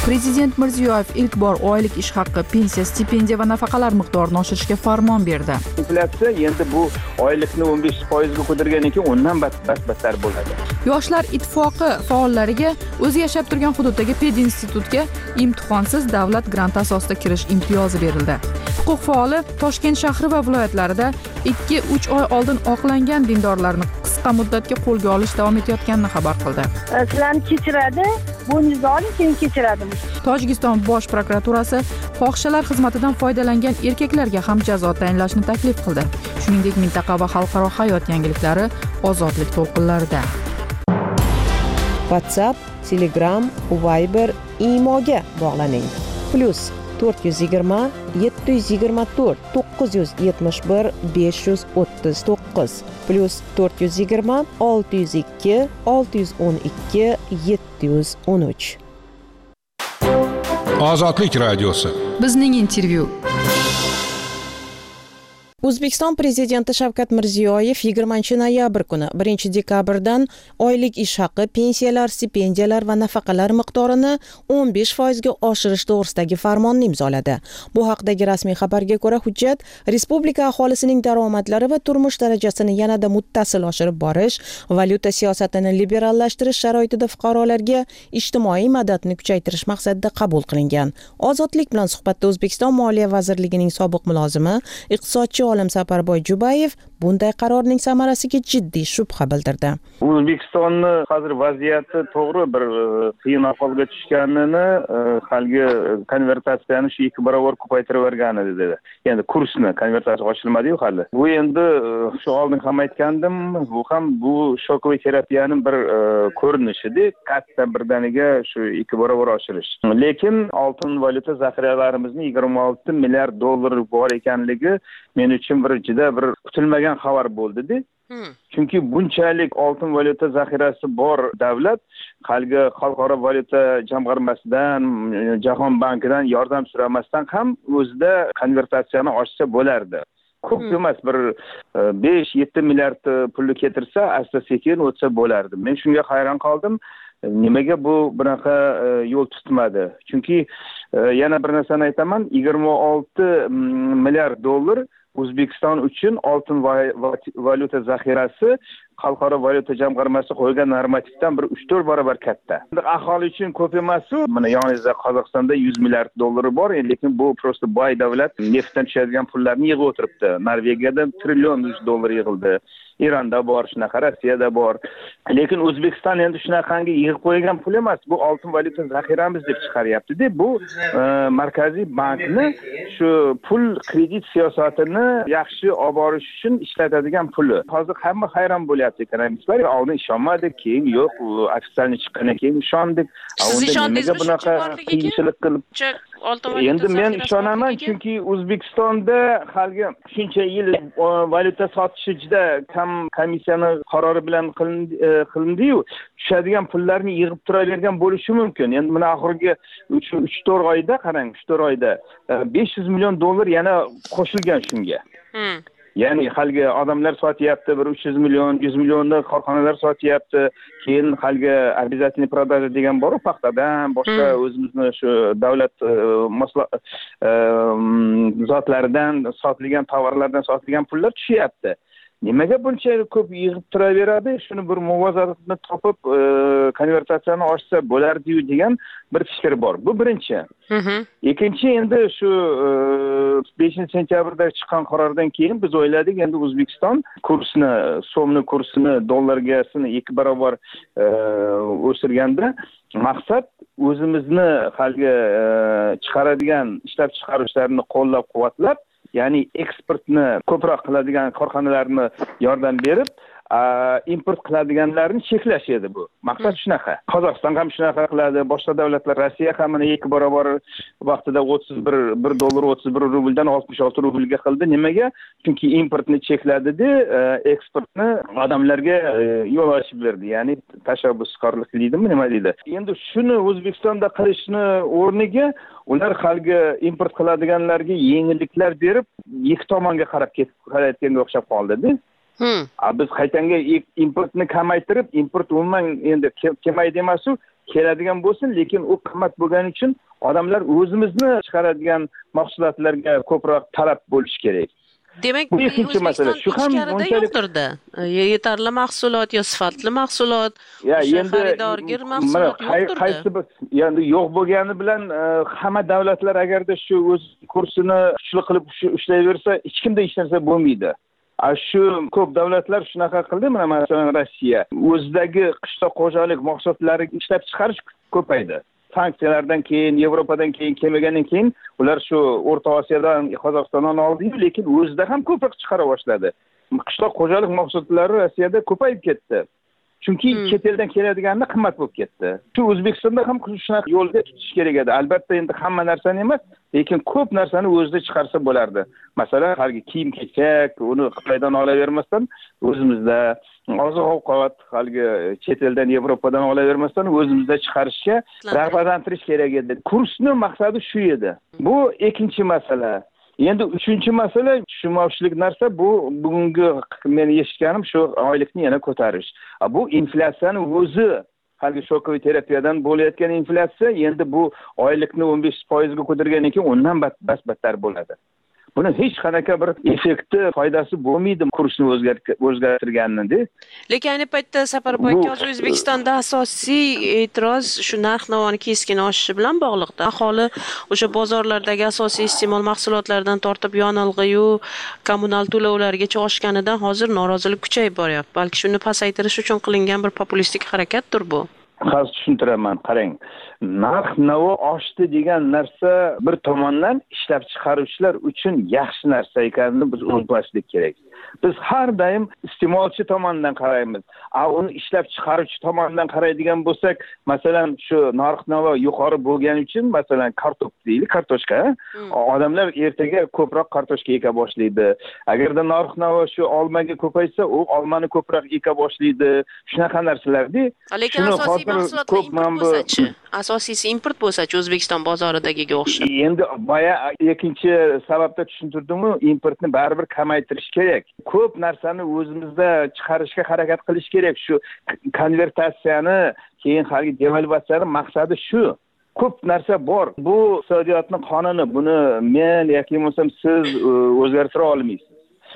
Prezident Mirziyoyev ilk bor oylik ish haqqi, pensiya, stipendiya va nafaqalar miqdorini oshirishga farmon berdi. Inflyatsiya endi bu oylikni o'n besh foizga ko'targandan keyin undan battar bo'ladi. Yoshlar ittifoqi faollariga o'zi yashab turgan hududdagi pedinstitutga imtihonsiz davlat granti asosida kirish imtiyozi berildi. Huquq faoli Toshkent shahri va viloyatlarida ikki uch oy oldin oqlangan dindorlarni qisqa muddatga qo'lga olish davom etayotganini xabar qildi. Sizlarni kechiradi, bo'yningizni oling, keyin kechiradi. Tojikiston bosh prokuraturasi fohishalar xizmatidan foydalangan erkaklarga ham jazo tayinlashni taklif qildi. Shuningdek, mintaqa va xalqaro hayot yangiliklari ozodlik to'lqinlarida. WhatsApp, Telegram, Viber, Imoga bog'laning. Plus to'rt yuz yigirma yetti yuz yigirma to'rt to'qqiz yuz yetmish bir besh yuz o'ttiz to'qqiz plus to'rt yuz yigirma olti yuz ikki olti yuz o'n ikki yetti yuz o'n uch. Ozodlik radiosi. Bizning intervyu. O'zbekiston prezidenti Shavkat Mirziyoyev yigirmanchi noyabr kuni birinchi dekabrdan oylik ish haqqi, pensiyalar, stipendiyalar va nafaqalar miqdorini o'n besh foizga oshirish to'g'risidagi farmonni imzoladi. Bu haqdagi rasmiy xabarga ko'ra, hujjat respublika aholisining daromadlari va turmush darajasini yanada muttasil oshirib borish, valyuta siyosatini liberallashtirish sharoitida fuqarolarga ijtimoiy madadni kuchaytirish maqsadida qabul qilingan. Ozodlik bilan suhbatda O'zbekiston Moliya vazirligining sobiq mulozimi, iqtisodchi olim Saparboy Jubayev bunday qarorning samarasiga jiddiy shubha bildirdi. O'zbekistonni hozir vaziyati to'g'ri bir qiyin ahvolga tushganini, halgi konvertatsiyani shu ikki barobar ko'paytirib bergan edi. Endi kursni konvertatsiya ochilmadi-yu hali. Bu endi shu oldin ham aytgandim, bu ham bu shokoviy terapiyaning bir ko'rinishidir. Katta birdaniga shu ikki barobar oshirish. Lekin oltin valyuta zaxiralarimizni yigirma olti milliard dollar bor ekanligi men uchun bir juda bir kutilmagan xabar bo'ldi-da. Chunki bunchalik oltin valyuta zaxirasi bor davlat halgi xalqaro valyuta jamg'armasidan, Jahon bankidan yordam so'ramasdan ham o'zida konvertatsiyani ochsa bo'lardi. Ko'p emas, bir besh yetti milliard pulni keltirsa, asta-sekin o'tsa bo'lardi. Men shunga hayron qoldim. Nimaga bu bunaqa yo'l tutmadi? Chunki yana bir narsani aytaman, yigirma olti milliard dollar O'zbekiston uchun oltin valyuta zaxirasi xalqaro valyuta jamg'armasi qo'ygan normativdan bir uch to'rt barobar katta. Aholi uchun ko'p emas-ku. Mana yoningizda Qozog'istonda yuz milliard dollari bor, lekin bu prosta boy davlat neftdan tushadigan pullarni yig'ib o'tiribdi. Norvegiyada trillion dollar yig'ildi. Ironda bor, shunaqa Rossiyada bor. Lekin O'zbekiston endi shunaqangi yig'ib qo'ygan pul emas, bu oltin valyuta zaxiramiz deb chiqaryapti-da. Bu markaziy bankni shu pul kredit siyosatini yaxshi olib borish uchun ishlatadigan puli. Hozir hamma hayron bo'lyapti. Ekonomistlar oldin ishonmadik, keyin yo'q, ofitsialni chiqqandan keyin ishondik. Nimaga bunaqa qiyinchilik qilib? Endi men ishonaman, chunki O'zbekistonda halgi shuncha yil valyuta sotishi juda kam komissiyani qarori bilan qilindi-yu, tushadigan pullarni yig'ib turavergan bo'lishi mumkin. Endi mana oxirgi uch to'rt oyda, qarang, uch to'rt oyda besh yuz million dollar yana qo'shilgan shunga. Ya'ni halgi odamlar sotyapti, bir uch yuz million, yuz millionni korxonalar sotyapti. Keyin halgi обязательный продажа degan bor, paxtadan boshqa o'zimizni shu davlat zotlaridan sotilgan tovarlardan sotilgan pullar tushyapti. Nimaga buncha ko'p yig'ib turaveradi? Shuni bir muvozanatni topib, konvertatsiyani ochsa bo'lardi-yu degan bir fikr bor. Bu birinchi. Ikkinchi, endi shu beshinchi sentyabrda chiqqan qarordan keyin biz o'yladik, endi O'zbekiston kursini, so'mni kursini dollarga ikki barobar o'stirganda maqsad o'zimizni halgi chiqaradigan ishlab chiqaruvchilarni qo'llab-quvvatlab, ya'ni eksportni ko'proq qiladigan korxonalarni yordam berib, import qiladiganlarni cheklash edi bu. Maqsad shunaqa. Qozog'iston ham shunaqa qiladi, boshqa davlatlar, Rossiya ham mana ikki barobar vaqtida o'ttiz bir dollar o'ttiz bir rubldan oltmish olti rublga qildi. Nimaga? Chunki importni chekladi-da, eksportni odamlarga yo'l ochib berdi. Ya'ni tashabbuskorlik deydimi, nima deydi? Endi shuni O'zbekistonda qilishni o'rniga ular xalqi import qiladiganlarga yengilliklar berib, ikki tomonga qarab ketayotganga o'xshab qoldi-da. Biz qaytanga importni kamaytirib, import umuman endi kamaydi emasu, keladigan bo'lsin, lekin u qimmat bo'lgani uchun odamlar o'zimizni chiqaradigan mahsulotlarga ko'proq talab bo'lish kerak. Demak, bu ikkinchi masala. Shu ham yo'qdirda. Yetarli mahsulot yo sifatli mahsulot, ya endi xaridorgir mahsulot yo'qdirda. Qaysi bir endi yo'q bo'lgani bilan hamma davlatlar agarda shu o'z kursini kuchli qilib ushlayversa, hech kimda hech narsa bo'lmaydi. Shu ko'p davlatlar shunaqa qildi, mana masalan Rossiya o'zidagi qishloq xo'jalik mahsulotlarini ishlab chiqarish ko'paydi. Sanksiyalardan keyin, Yevropadan keyin kelmagandan keyin ular shu O'rta Osiyodan, Qozog'istondan oldi, lekin o'zida ham ko'proq chiqara boshladi. Qishloq xo'jalik mahsulotlari Rossiyada ko'payib ketdi. Chunki chet eldan keladiganida qimmat bo'lib ketdi. Shu O'zbekistonda ham shunaqa yo'lga tutish kerak edi. Albatta endi hamma narsani emas, lekin ko'p narsani o'zida chiqarsa bo'lardi. Masalan, haligi kiyim-kechak, uni Xitoydan olavermasdan o'zimizda oziq-ovqat haligi chet eldan, Yevropadan olavermasdan o'zimizda chiqarishga rag'batlantirish kerak edi. Kursning maqsadi shu edi. Bu ikkinchi masala. Endi uchinchi masala tushunmovchilik narsa bu bugungi men eshitganim shu oylikni yana ko'tarish. Bu inflyatsiyani o'zi haligi shokoviy terapiyadan bo'layotgan inflyatsiya endi bu oylikni o'n besh foiz ga ko'targandan keyin undan bas-battar bo'ladi. Buni hech qanaqa bir effekti, foydasi bo'lmaydi kursni o'zgartirganida. Lekin ayni paytda Safarboy aka, O'zbekistonda asosiy e'tiroz shu narx-navoni keskin oshishi bilan bog'liqda. Aholi o'sha bozorlardagi asosiy iste'mol mahsulotlaridan tortib yonilg'i-yu kommunal to'lovlargacha oshganidan hozir norozilik kuchayib boryapti. Balki shuni pasaytirish uchun qilingan bir populistik harakatdir bu. Hozir tushuntiraman, qarang. Narx-navo oshdi degan narsa bir tomondan ishlab chiqaruvchilar uchun yaxshi narsa ekanini biz unutmaslik kerak. Biz har doim iste'molchi tomonidan qaraymiz. A uni ishlab chiqaruvchi tomonidan qaraydigan bo'lsak, masalan, shu narx-navo yuqori bo'lgani uchun, masalan, kartof deylik, kartoshka, odamlar ertaga ko'proq kartoshka eka boshlaydi. Agarda narx-navo shu olmaga ko'paysa, u olmani ko'proq eka boshlaydi. Shunaqa narsalarda. Lekin asosiy mahsulotlar import bo'lsa-chi? Asosiysi import bo'lsa-chi O'zbekiston bozoridagiga o'xshab. Endi boya ikkinchi sababda tushuntirdim-ku, importni baribir kamaytirish kerak. Ko'p narsani o'zimizda chiqarishga harakat qilish kerak. Shu konvertatsiyani, keyin hali devalvatsiyani maqsadi shu. Ko'p narsa bor. Bu iqtisodiyotning qonuni. Buni men yoki bo'lsam siz o'zgartira olmaysiz.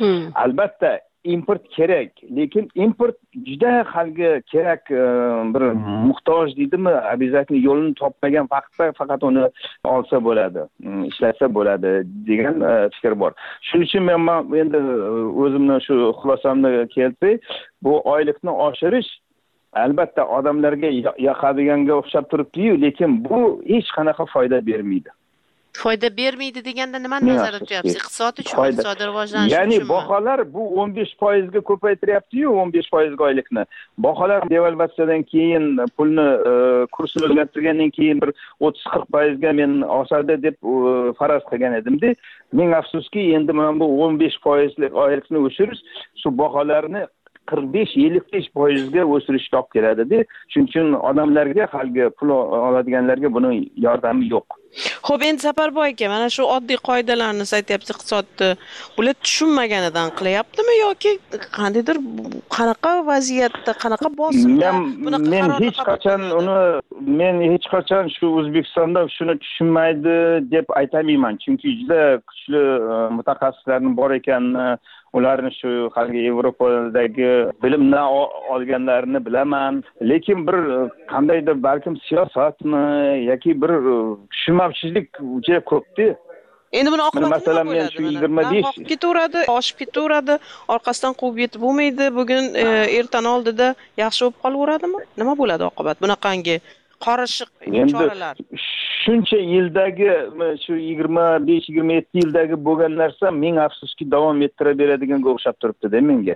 Albatta import kerak, lekin import juda halgi kerak bir muhtoj deydimi, обязательно yo'lini topmagan vaqtda faqat uni olsa bo'ladi, ishlatsa bo'ladi degan fikr bor. Shuning uchun men endi o'zimni shu xulosamni keltirib, bu oylikni oshirish albatta odamlarga yoqadiganga o'xshab turibdi-yu, lekin bu hech qanaqa foyda bermaydi. Foyda bermaydi deganda nimani nazarda tutyapsiz? Iqtisod uchun, iqtisodiy rivojlanish uchun. Ya'ni baholar bu o'n besh foiz ga ko'paytiryapti-yu, o'n besh foiz ga oylikni. Baholar devalvatsiyadan keyin pulni kursini o'zgartirgandan keyin bir o'ttiz qirq foiz ga men osadi deb faraz qilgan edim-da. Ming afsuski, endi mana bu o'n besh foiz lik oylikni o'shirish shu baholarni qirq besh ellik besh foiz ga o'sirishga olib keladi-da. Shuning uchun odamlarga, haligi pul oladiganlarga buni yordami yo'q. Xo'p, endi Safarboy aka, mana shu oddiy qoidalarni aytyapsiz iqtisodni. Ular tushunmaganidan qilyaptimi yoki qandaydir qanaqa vaziyatda, qanaqa bosimda bunaqa men hech qachon uni men hech qachon shu O'zbekistonda shuni tushunmaydi deb aytamayman. Chunki juda kuchli mutaxassislarning bor ekanini, ularni shu haligi Yevropadagi bilimdan olganlarini bilaman. Lekin bir qandaydir balkim siyosatmi yoki bir tushunmovchilik juda ko'pdi. Endi buni oqibati masalan men shu yigirma besh oqib ketaveradi, oshib ketaveradi, orqasidan quvib yetib bo'lmaydi. Bugun ertan oldida yaxshi bo'lib qolaveradimi? Nima bo'ladi oqibat bunaqangi qorishiq choralar? Shuncha yildagi shu yigirma besh yigirma yetti yildagi bo'lgan narsa ming afsuski davom ettiraveradigan o'xshab turibdi-da menga.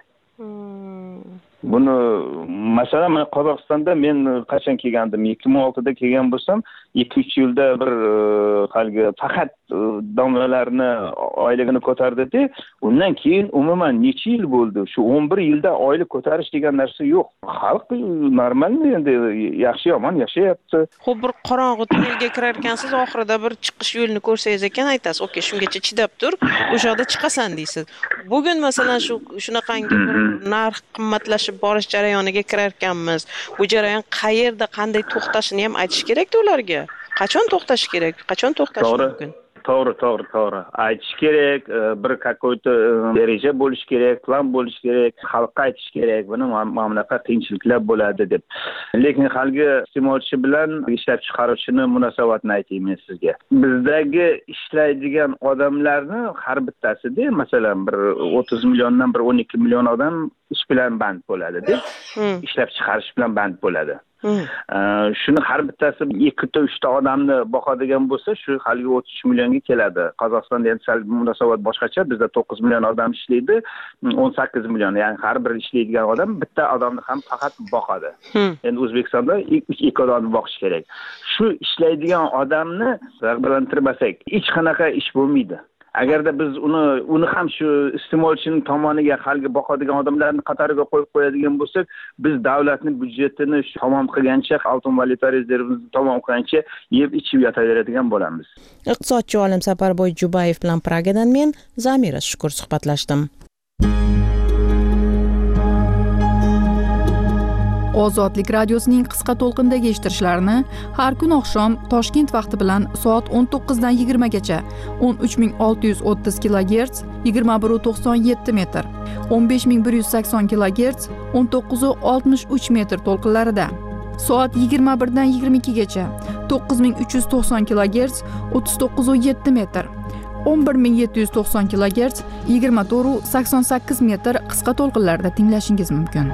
Buni masalan men Qozog'istonda men qachon kelgandim? ikki ming oltida kelgan bo'lsam, ikki uch yilda bir haligi faqat domlalarni oyligini ko'tardi-da, undan keyin umuman necha yil bo'ldi? Shu o'n bir yilda oylik ko'tarish degan narsa yo'q. Xalq normalmi endi yaxshi yomon yashayapti. Xo'p, bir qorong'u tunnelga kirar ekansiz, oxirida bir chiqish yo'lini ko'rsangiz ekan aytasiz, "Okey, shungacha chidab tur, o'sha yerda chiqasan" deysiz. bugun masalan shu shunaqangi bir narx qimmatlashib borish jarayoniga kirarkanmiz. Bu jarayon qayerda, qanday to'xtashini ham aytish kerak-ku ularga. Qachon to'xtash kerak? Qachon to'xtash mumkin? To'g'ri, to'g'ri, to'g'ri. Aytish kerak, bir какой-то reja bo'lish kerak, plan bo'lish kerak, xalqqa aytish kerak, buni mana bunaqa qiyinchiliklar bo'ladi deb. Lekin haligi iste'molchi bilan ishlab chiqaruvchini munosabatini aytayman men sizga. Bizdagi ishlaydigan odamlarni har bittasida, masalan, bir o'ttiz milliondan bir o'n ikki million odam ish bilan band bo'ladi deb, ishlab chiqarish bilan band bo'ladi. Shuni har bittasi ikkita uchta odamni boqadigan bo'lsa, shu haligi o'ttiz uch millionga keladi. Qozog'istonda ham sal munosabat boshqacha. Bizda to'qqiz million odam ishlaydi, o'n sakkiz million. Ya'ni har bir ishlaydigan odam bitta odamni ham faqat boqadi. Endi O'zbekistonda ikki odamni boqish kerak. Shu ishlaydigan odamni rag'batlantirmasak, hech qanaqa ish bo'lmaydi. Agarda biz uni uni ham shu iste'molchining tomoniga haligi boqadigan odamlarni qatoriga qo'yib qo'yadigan bo'lsak, biz davlatning byudjetini tamom qilgancha, oltin valyuta rezervimizni tamom qilgancha yeb ichib yotaveradigan bo'lamiz. Iqtisodchi olim Saparboy Jubayev bilan Pragadan men Zamira Shukur suhbatlashdim. Ozodlik radiosining qisqa to'lqindagi eshittirishlarini har kun oqshom Toshkent vaqti bilan soat o'n to'qqiz dan yigirma gacha o'n uch ming olti yuz o'ttiz kilogerts yigirma bir nuqta to'qson yetti metr, o'n besh ming bir yuz sakson kilogerts o'n to'qqiz nuqta oltmish uch metr to'lqinlarida, soat yigirma bir dan yigirma ikki gacha to'qqiz ming uch yuz to'qson kilogerts o'ttiz to'qqiz nuqta yetti metr, o'n bir ming yetti yuz to'qson kilogerts yigirma to'rt nuqta sakson sakkiz metr qisqa to'lqinlarda tinglashingiz mumkin.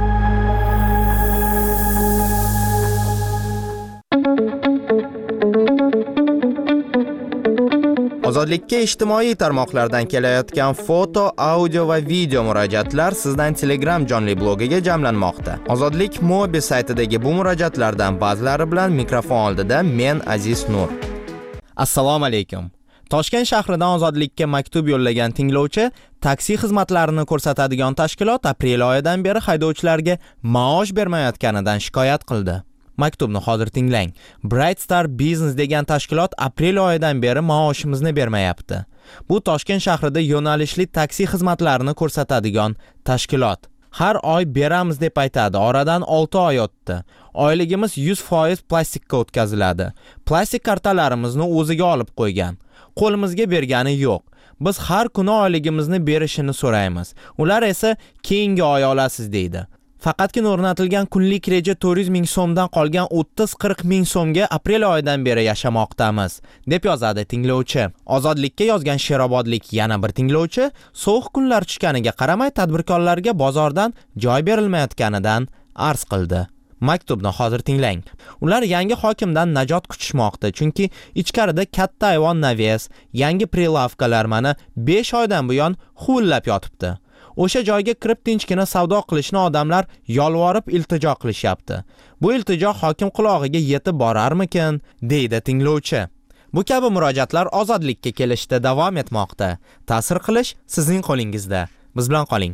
Ozodlikka ijtimoiy tarmoqlardan kelayotgan foto, audio va video murojaatlar sizdan Telegram jonli blogiga jamlanmoqda. Ozodlik Mobi saytidagi bu murojaatlardan ba'zilari bilan mikrofon oldida men Aziz Nur. Assalomu alaykum. Toshkent shahridan Ozodlikka maktub yo'llagan tinglovchi taksi xizmatlarini ko'rsatadigan tashkilot aprel oyidan beri haydovchilarga maosh bermayotganidan shikoyat qildi. Maktubni hozir tinglang. Bright Star Business degan tashkilot aprel oyidan beri maoshimizni bermayapti. Bu Toshkent shahrida yo'nalishli taksi xizmatlarini ko'rsatadigan tashkilot. Har oy beramiz deb aytadi. Oradan olti oy o'tdi. Oyligimiz yuz foiz plastikka o'tkaziladi. Plastik kartalarimizni o'ziga olib qo'ygan. Qo'limizga bergani yo'q. Biz har kuni oyligimizni berishini so'raymiz. Ular esa keyingi oy olasiz deydi. Faqatgina o'rnatilgan kunlik reja to'rt yuz ming so'mdan qolgan o'ttiz qirq ming so'mga aprel oyidan beri yashamoqdamiz, deb yozadi tinglovchi. Ozodlikka yozgan Sherobodlik yana bir tinglovchi sovuq kunlar tushganiga qaramay tadbirkorlarga bozordan joy berilmayotganidan arz qildi. Maktubni hozir tinglang. Ular yangi hokimdan najot kutishmoqda, chunki ichkarida katta ayvon naves, yangi prilavkalar mana besh oydan buyon huvillab yotibdi. O'sha joyga kirib tinchgina savdo qilishni odamlar yolvorib iltijo qilishyapti. Bu iltijo hokim qulog'iga yetib borarmikin, deydi tinglovchi. Bu kabi murojaatlar ozodlikka kelishda davom etmoqda. Ta'sir qilish sizning qo'lingizda. Biz bilan qoling.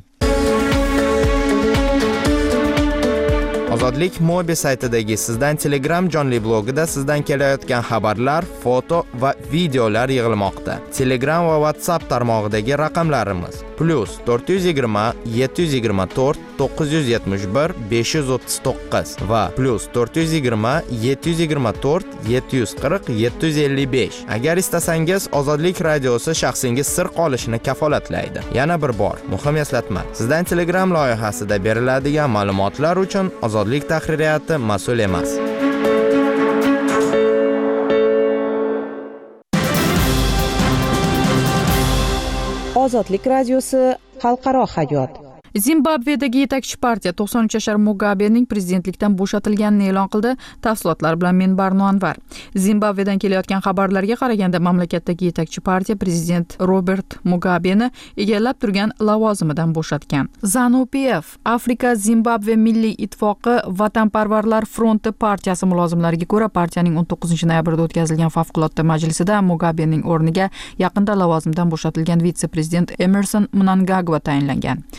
Ozodlik Mobi saytidagi sizdan Telegram jonli blogida sizdan kelayotgan xabarlar, foto va videolar yig'ilmoqda. Telegram va WhatsApp tarmog'idagi raqamlarimiz plus to'rt yuz yigirma yetti yuz yigirma to'rt to'qqiz yuz yetmish bir besh yuz o'ttiz to'qqiz va plus to'rt yuz yigirma yetti yuz yigirma to'rt yetti yuz qirq yetti yuz ellik besh. Agar istasangiz Ozodlik radiosi shaxsingiz sir qolishini kafolatlaydi. Yana bir bor muhim eslatma. Sizdan Telegram loyihasida beriladigan ma'lumotlar uchun Ozodlik tahririyati mas'ul emas. Ozodlik radiosi xalqaro hayot. Zimbabvedagi yetakchi partiya to'qson uch yashar Mugabening prezidentlikdan bo'shatilganini e'lon qildi. Tafsilotlar bilan men Barno Anvar. Zimbabvedan kelayotgan xabarlarga qaraganda mamlakatdagi yetakchi partiya prezident Robert Mugabeni egallab turgan lavozimidan bo'shatgan. ZANU-P F, Afrika Zimbabve Milliy ittifoqi Vatanparvarlar fronti partiyasi mulozimlariga ko'ra, partiyaning o'n to'qqizinchi noyabrda o'tkazilgan favqulodda majlisida Mugabening o'rniga yaqinda lavozimdan bo'shatilgan vitse-prezident Emerson Mnangagwa tayinlangan. Xabar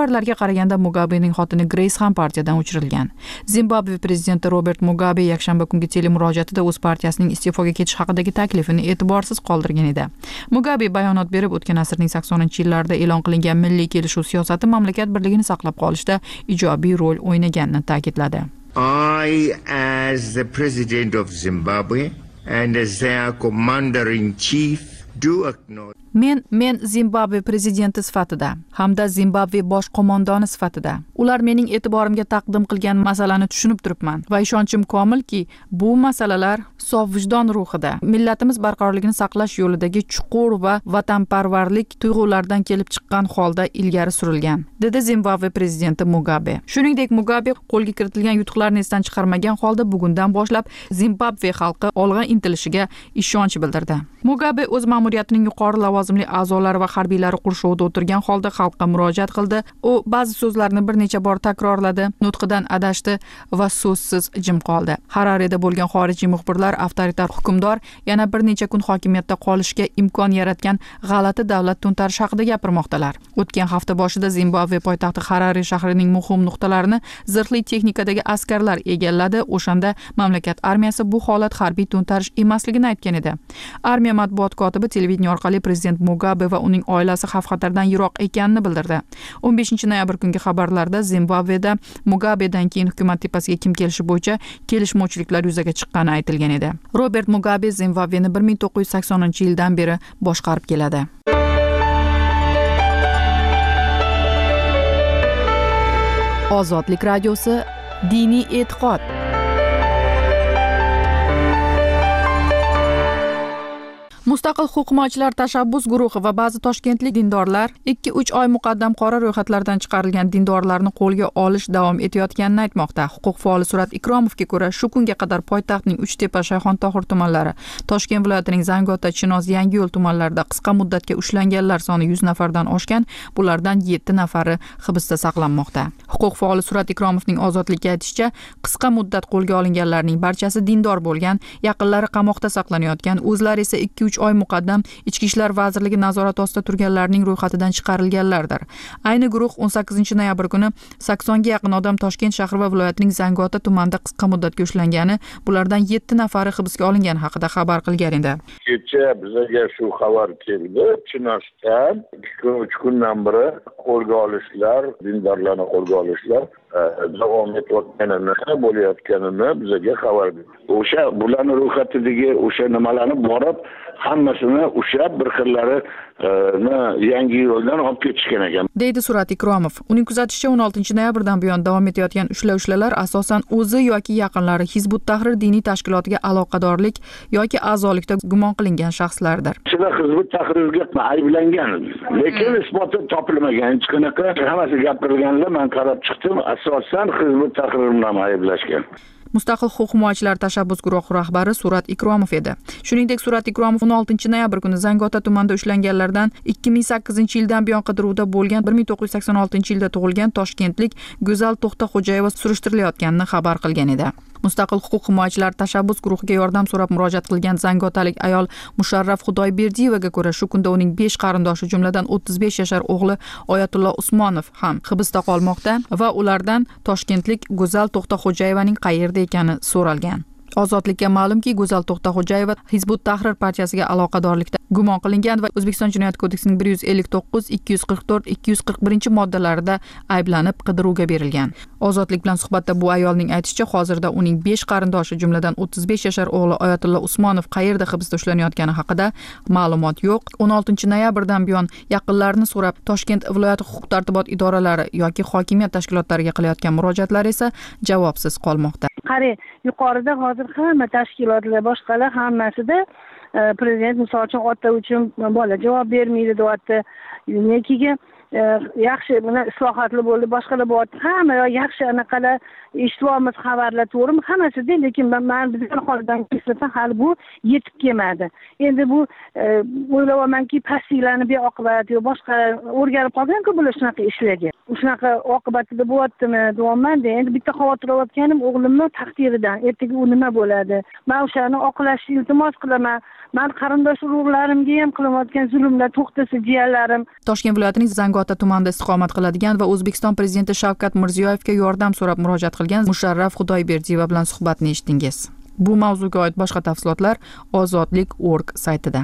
Xabarlarga qaraganda Mugabening xotini Grace ham partiyadan o'chirilgan. Zimbabve prezidenti Robert Mugabe yakshanba kungi telemurojaatida o'z partiyasining iste'foga ketish haqidagi taklifini e'tiborsiz qoldirgan edi. Mugabe bayonot berib, o'tgan asrning saksoninchi yillarida e'lon qilingan milliy kelishuv siyosati mamlakat birligini saqlab qolishda ijobiy rol o'ynaganini ta'kidladi. I, as the president of Zimbabwe and as their commander-in-chief, do acknowledge Men men Zimbabve prezidenti sifatida hamda Zimbabve bosh qo'mondoni sifatida ular mening e'tiborimga taqdim qilgan masalani tushunib turibman va ishonchim komilki, bu masalalar sof vijdon ruhida, millatimiz barqarorligini saqlash yo'lidagi chuqur va vatanparvarlik tuyg'ularidan kelib chiqqan holda ilgari surilgan, dedi Zimbabve prezidenti Mugabe. Shuningdek, Mugabe qo'lga kiritilgan yutuqlarni esdan chiqarmagan holda bugundan boshlab Zimbabve xalqi olg'a intilishiga ishonch bildirdi. Mugabe o'z ma'muriyatining yuqori lavozimli a'zolari va harbiylari qurshovida o'tirgan holda xalqqa murojaat qildi. U ba'zi so'zlarni bir necha bor takrorladi, nutqidan adashdi va so'zsiz jim qoldi. Harareda bo'lgan xorijiy muxbirlar avtoritar hukmdor yana bir necha kun hokimiyatda qolishga imkon yaratgan g'alati davlat to'ntarishi haqida gapirmoqdalar. O'tgan hafta boshida Zimbabve poytaxti Harare shahrining muhim nuqtalarini zirhli texnikadagi askarlar egalladi. O'shanda mamlakat armiyasi bu holat harbiy to'ntarish emasligini aytgan edi. Armiya matbuot kotibi televideniya orqali prezident Mugabe va uning oilasi xavf-xatardan yiroq ekanini bildirdi. o'n beshinchi noyabr kungi xabarlarda Zimbabveda Mugabedan keyin hukumat tepasiga kim kelishi bo'yicha kelishmovchiliklar yuzaga chiqqani aytilgan edi. Robert Mugabe Zimbabveni bir ming to'qqiz yuz saksoninchi yildan beri boshqarib keladi. Ozodlik radiosi, diniy e'tiqod. Mustaqil huquq himoyachilar tashabbus guruhi va ba'zi toshkentlik dindorlar ikki uch oy muqaddam qora ro'yxatlardan chiqarilgan dindorlarni qo'lga olish davom etayotganini aytmoqda. Huquq faoli Surat Ikromovga ko'ra, shu kunga qadar poytaxtning Uchtepa, Shayxontohur tumanlari, Toshkent viloyatining Zangiota, Chinoz, Yangiyo'l tumanlarida qisqa muddatga ushlanganlar soni yuz nafardan oshgan, bulardan yetti nafari hibsda saqlanmoqda. Huquq faoli Surat Ikromovning Ozodlikka aytishicha, qisqa muddat qo'lga olinganlarning barchasi dindor bo'lgan, yaqinlari qamoqda saqlanayotgan, o'zlari esa ikki uch oy muqaddam Ichki ishlar vazirligi nazorati ostida turganlarning ro'yxatidan chiqarilganlardir. Ayni guruh o'n sakkizinchi noyabr kuni saksonga yaqin odam Toshkent shahri va viloyatining Zangiota tumanida qisqa muddatga ushlangani, bulardan yetti nafari hibsga olingani haqida xabar qilgan edi. Kecha bizga shu xabar keldi. Chinozdan ikki uch kundan beri qo'lga olishlar, dindorlarni qo'lga olishlar davom etayotganini, bo'layotganini bizga xabar berdi. O'sha bularning ro'yxatidagi o'sha nimalarni borib hammasini ushlab bir xillari yangi yo'ldan olib ketishgan ekan, deydi Surat Ikromov. Uning kuzatishicha o'n oltinchi noyabrdan buyon davom etayotgan ushla-ushlalar asosan o'zi yoki yaqinlari Hizbut Tahrir diniy tashkilotiga aloqadorlik yoki a'zolikda gumon qilingan shaxslardir. Shular Hizbut Tahrirga ayblangan, lekin isboti topilmagan. Hech qanaqa hammasi gapirilganlar, men qarab chiqdim, asosan Hizbut Tahrir bilan ayblashgan. Mustaqil huquq himoyachilar tashabbus guruhi rahbari Surat Ikromov edi. Shuningdek, Surat Ikromov o'n oltinchi noyabr kuni Zangiota tumanida ushlanganlardan ikki ming sakkizinchi yildan buyon qidiruvda bo'lgan bir ming to'qqiz yuz sakson oltinchi yilda tug'ilgan toshkentlik Go'zal To'xtaxo'jayeva surishtirilayotganini xabar qilgan edi. Mustaqil huquq himoyachilar tashabbus guruhiga yordam so'rab murojaat qilgan zangiotalik ayol Musharraf Xudoyberdiyevaga ko'ra, shu kunda uning besh qarindoshi, jumladan o'ttiz besh yashar o'g'li Oyatullo Usmonov ham hibsda qolmoqda va ulardan toshkentlik Go'zal To'xtaxo'jayevaning qayerda ekani so'ralgan. Ozodlikka ma'lumki, Go'zal To'xtaxo'jayeva Hizbut Tahrir partiyasiga aloqadorlikda gumon qilingan va O'zbekiston Jinoyat kodeksining bir yuz ellik to'qqiz, ikki yuz qirq to'rt, ikki yuz qirq birinchi moddalarida ayblanib qidiruvga berilgan. Ozodlik bilan suhbatda bu ayolning aytishicha, hozirda uning besh qarindoshi, jumladan o'ttiz besh yashar o'g'li Oyatullo Usmonov qayerda hibsda ushlanayotgani haqida ma'lumot yo'q. o'n oltinchi noyabrdan buyon yaqinlarini so'rab Toshkent viloyat huquq-tartibot idoralari yoki hokimiyat tashkilotlariga qilayotgan murojaatlar esa javobsiz qolmoqda. Qarang, yuqorida hozir hamma tashkilotlar, boshqalar hammasida prezident misol uchun ota uchun bola javob bermaydi deyapti. Nekiga yaxshi mana islohotlar bo'ldi, boshqalar bo'lyapti. Hamma yaxshi anaqalar eshitamiz, xabarlar to'g'rimi? Hammasida, lekin men bizning holdan nisbatan hali bu yetib kelmadi. Endi bu o'ylaymanki, pastliklarni beoqibat yo boshqa o'rganib qolgan-ku bular shunaqa ishlarga. Shunaqa oqibatida bo'lyaptimi deyapman. Endi bitta xavotir olayotganim o'g'limni taqdiridan. Ertaga u nima bo'ladi? Men o'shani oqlashni iltimos qilaman. Men qarindosh urug'larimga ham qilayotgan zulmlar to'xtasa, jiyanlarim. Toshkent viloyatining Zangiota Zangiota tumanida istiqomat qiladigan va O'zbekiston prezidenti Shavkat Mirziyoyevga yordam so'rab murojaat qilgan Musharraf Xudoyberdiyeva bilan suhbatni eshitdingiz. Bu mavzuga oid boshqa tafsilotlar ozodlik nokta org saytida.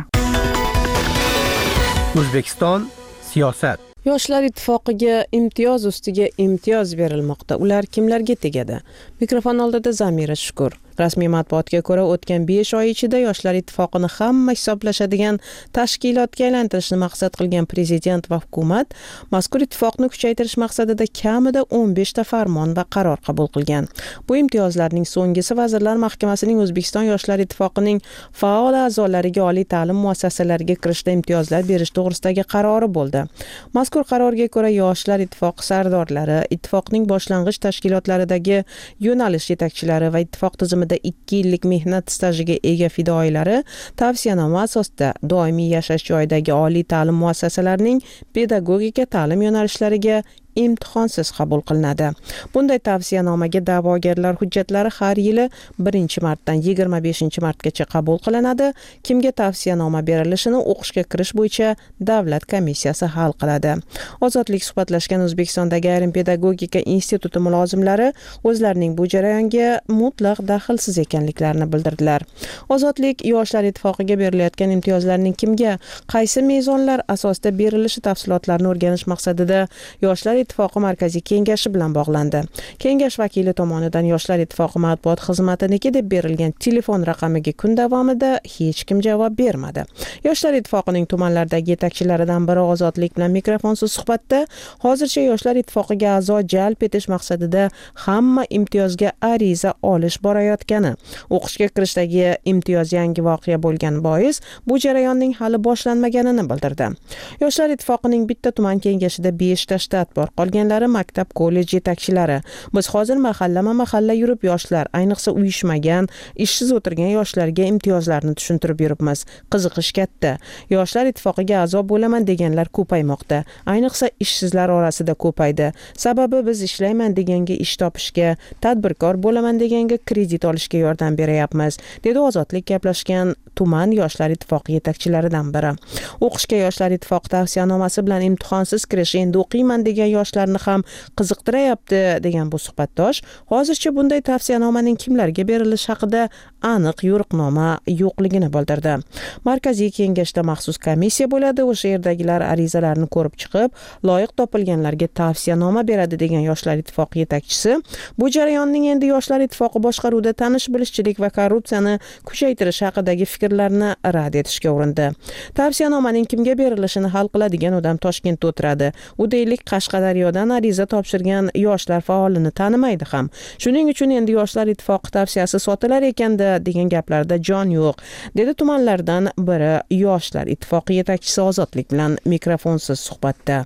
O'zbekiston siyosat. Yoshlar ittifoqiga imtiyoz ustiga imtiyoz berilmoqda. Ular kimlarga tegadi? Mikrofon oldida Zamira Shukur. Rasmiy matbuotga ko'ra, o'tgan besh oy ichida Yoshlar ittifoqini hamma hisoblashadigan tashkilotga aylantirishni maqsad qilgan prezident va hukumat mazkur ittifoqni kuchaytirish maqsadida kamida o'n besh ta farmon va qaror qabul qilgan. Bu imtiyozlarning so'nggisi Vazirlar Mahkamasining O'zbekiston Yoshlar ittifoqining faol a'zolariga oliy ta'lim muassasalariga kirishda imtiyozlar berish to'g'risidagi qarori bo'ldi. Mazkur qarorga ko'ra, Yoshlar ittifoqi sardorlari, ittifoqning boshlang'ich tashkilotlaridagi yo'nalish yetakchilari va ittifoq tizimi ikki yillik mehnat stajiga ega fidoyilari tavsiyanoma asosida doimiy yashash joyidagi oliy ta'lim muassasalarining pedagogika ta'lim yo'nalishlariga imtihonsiz qabul qilinadi. Bunday tavsiyanomaga da'vogarlar hujjatlari har yili birinchi martdan yigirma beshinchi martgacha qabul qilinadi. Kimga tavsiyanoma berilishini o'qishga kirish bo'yicha davlat komissiyasi hal qiladi. Ozodlik suhbatlashgan O'zbekistondagi ayrim pedagogika instituti mulozimlari o'zlarining bu jarayonga mutlaq daxlsiz ekanliklarini bildirdilar. Ozodlik Yoshlar ittifoqiga berilayotgan imtiyozlarning kimga, qaysi mezonlar asosida berilishi tafsilotlarini o'rganish maqsadida Yoshlar ittifoqi markaziy kengashi bilan bog'landi. Kengash vakili tomonidan Yoshlar ittifoqi matbuot xizmatiniki deb berilgan telefon raqamiga kun davomida hech kim javob bermadi. Yoshlar ittifoqining tumanlardagi yetakchilaridan biri Ozodlik bilan mikrofonsiz suhbatda hozircha Yoshlar ittifoqiga a'zo jalb etish maqsadida hamma imtiyozga ariza olish borayotgani, o'qishga kirishdagi imtiyoz yangi voqea bo'lgan bois bu jarayonning hali boshlanmaganini bildirdi. Yoshlar ittifoqining bitta tuman kengashida besh ta shtat bor. Qolganlari maktab, kollej yetakchilari. Biz hozir mahallama-mahalla yurib yoshlar, ayniqsa uyushmagan, ishsiz o'tirgan yoshlarga imtiyozlarni tushuntirib yuribmiz. Qiziqish katta. Yoshlar ittifoqiga a'zo bo'laman deganlar ko'paymoqda. Ayniqsa ishsizlar orasida ko'paydi. Sababi biz ishlayman deganga ish topishga, tadbirkor bo'laman deganga kredit olishga yordam berayapmiz, dedi Ozodlik gaplashgan tuman Yoshlar ittifoqi yetakchilaridan biri. O'qishga Yoshlar ittifoqi tavsiyanomasi bilan imtihonsiz kirish endi o'qiyman degan yoshlarni ham qiziqtirayapti degan bu suhbatdosh hozircha bunday tavsiyanomaning kimlarga berilishi haqida aniq yo'riqnoma yo'qligini bildirdi. Markaziy kengashda maxsus komissiya bo'ladi, o'sha yerdagilar arizalarni ko'rib chiqib, loyiq topilganlarga tavsiyanoma beradi degan Yoshlar ittifoqi yetakchisi bu jarayonning endi Yoshlar ittifoqi boshqaruvida tanish-bilishchilik va korrupsiyani kuchaytirish haqidagi fikrlarni rad etishga urindi. Tavsiyanomaning kimga berilishini hal qiladigan odam Toshkentda o'tiradi. U deylik Qashqadaryodan ariza topshirgan yoshlar faolini tanimaydi ham. Shuning uchun endi Yoshlar ittifoqi tavsiyasi sotilar ekanda degan gaplarda jon yo'q, dedi tumanlardan biri Yoshlar ittifoqi yetakchisi Ozodlik bilan mikrofonsiz suhbatda.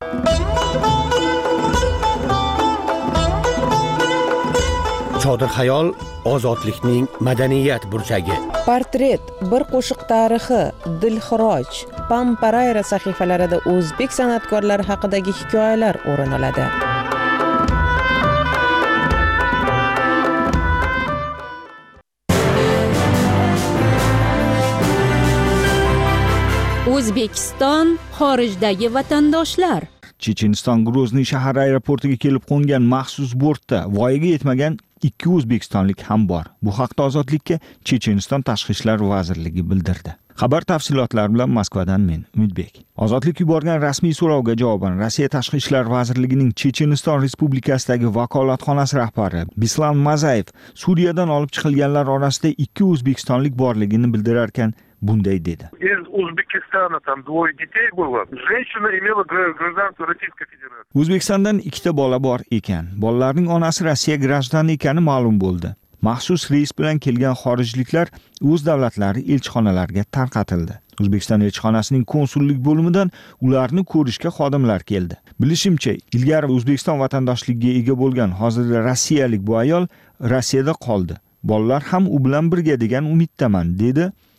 Chodir xayol ozodlikning madaniyat burchagi. Portret, bir qo'shiq tarixi, Dilxiroj, Pamparayra sahifalarida o'zbek san'atkorlari haqidagi hikoyalar o'rin oladi. O'zbekiston xorijdagi vatandoshlar. Checheniston Grozniy shahar aeroportiga kelib qo'ngan maxsus bortda voyaga yetmagan ikki o'zbekistonlik ham bor. Bu haqda Ozodlikka Checheniston Tashqi ishlar vazirligi bildirdi. Xabar tafsilotlari bilan Moskvadan men Umidbek. Ozodlik yuborgan rasmiy so'rovga javoban Rossiya Tashqi ishlar vazirligining Checheniston Respublikasidagi vakolatxonasi rahbari Bislan Mazayev Suriyadan olib chiqilganlar orasida ikki o'zbekistonlik borligini bildirar ekan bunday dedi. Из Узбекистана там двое детей было. Женщина имела гражданство Российской Федерации. O'zbekistondan ikkita bola bor ekan. Bolalarning onasi Rossiya grajdani ekani ma'lum bo'ldi. Maxsus reys bilan kelgan xorijliklar o'z davlatlari elchixonalariga tarqatildi. O'zbekiston elchixonasining konsullik bo'limidan ularni ko'rishga xodimlar keldi. Bilishimcha, ilgari O'zbekiston vatandoshligiga ega bo'lgan hozirda rossiyalik bu ayol Rossiyada qoldi. Bolalar ham u bilan birga degan umiddaman, dedi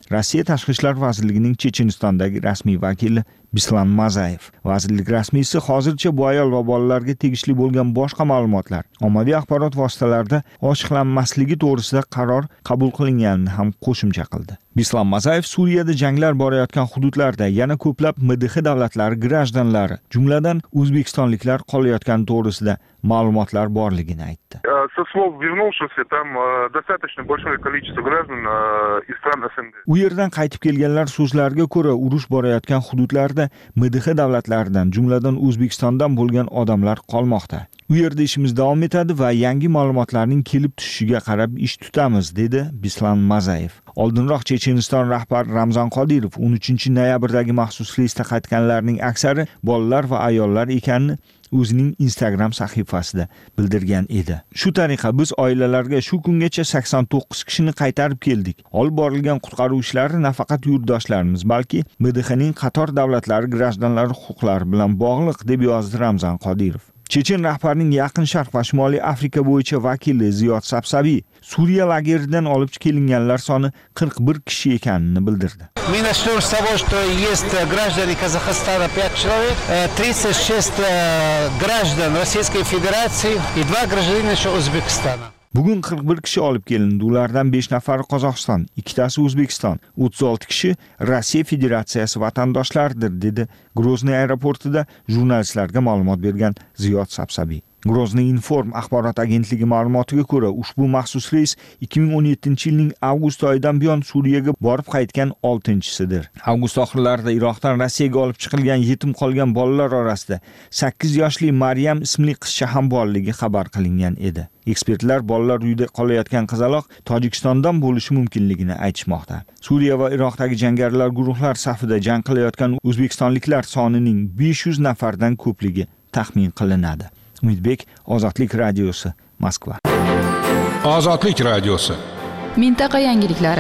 Rossiya Tashqi ishlar vazirligining Chechenistondagi rasmiy vakili Bislan Mazayev. Vazirlik rasmiysi hozircha bu ayol va bolalarga tegishli bo'lgan boshqa ma'lumotlar ommaviy axborot vositalarida ochiqlanmasligi to'g'risida qaror qabul qilinganini ham qo'shimcha qildi. Bislan Mazayev Suriyada janglar borayotgan hududlarda yana ko'plab M D X davlatlari grajdanlari, jumladan o'zbekistonliklar qolayotgani to'g'risida ma'lumotlar borligini aytdi. Со слов вернувшихся там достаточно большое количество граждан из стран эс эн гэ. U yerdan qaytib kelganlar so'zlariga ko'ra, urush borayotgan hududlarda M D X davlatlaridan, jumladan O'zbekistondan bo'lgan odamlar qolmoqda. U yerda ishimiz davom etadi va yangi ma'lumotlarning kelib tushishiga qarab ish tutamiz, dedi Bislan Mazayev. Oldinroq Checheniston rahbari Ramzan Qodirov o'n uchinchi noyabrdagi maxsus reysda qaytganlarning aksari bolalar va ayollar ekanini o'zining Instagram sahifasida bildirgan edi. Shu tariqa biz oilalarga shu kungacha sakson to'qqiz kishini qaytarib keldik. Olib borilgan qutqaruv ishlari nafaqat yurtdoshlarimiz, balki M D X'ning qator davlatlari grajdanlari huquqlari bilan bog'liq, deb yozdi Ramzan Qodirov. Chechen rahbarining Yaqin Sharq va Shimoliy Afrika bo'yicha vakili Ziyod Sabsabiy Suriya lageridan olib kelinganlar soni qirq bir kishi ekanini bildirdi. Мы начнем с того, что есть граждане Казахстана пять человек, тридцать шесть граждан Российской Федерации и два гражданина еще Узбекистана. Bugun qirq bir kishi olib kelindi. Ulardan besh nafari Qozog'iston, ikkitasi O'zbekiston, o'ttiz olti kishi Rossiya Federatsiyasi vatandoshlaridir, dedi Grozniy aeroportida jurnalistlarga ma'lumot bergan Ziyod Sabsabiy. Grozniy Inform axborot agentligi ma'lumotiga ko'ra, ushbu maxsus reys ikki ming o'n yettinchi yilning avgust oyidan buyon Suriyaga borib qaytgan oltinchisidir. Avgust oxirlarida Iroqdan Rossiyaga olib chiqilgan yetim qolgan bolalar orasida sakkiz yoshli Maryam ismli qizcha ham borligi xabar qilingan edi. Ekspertlar bolalar uyida qolayotgan qizaloq Tojikistondan bo'lishi mumkinligini aytishmoqda. Suriya va Iroqdagi jangarilar guruhlar safida jang qilayotgan o'zbekistonliklar sonining besh yuz nafardan ko'pligi taxmin qilinadi. Umidbek, Ozodlik radiosi, Moskva. Ozodlik radiosi. Mintaqa yangiliklari.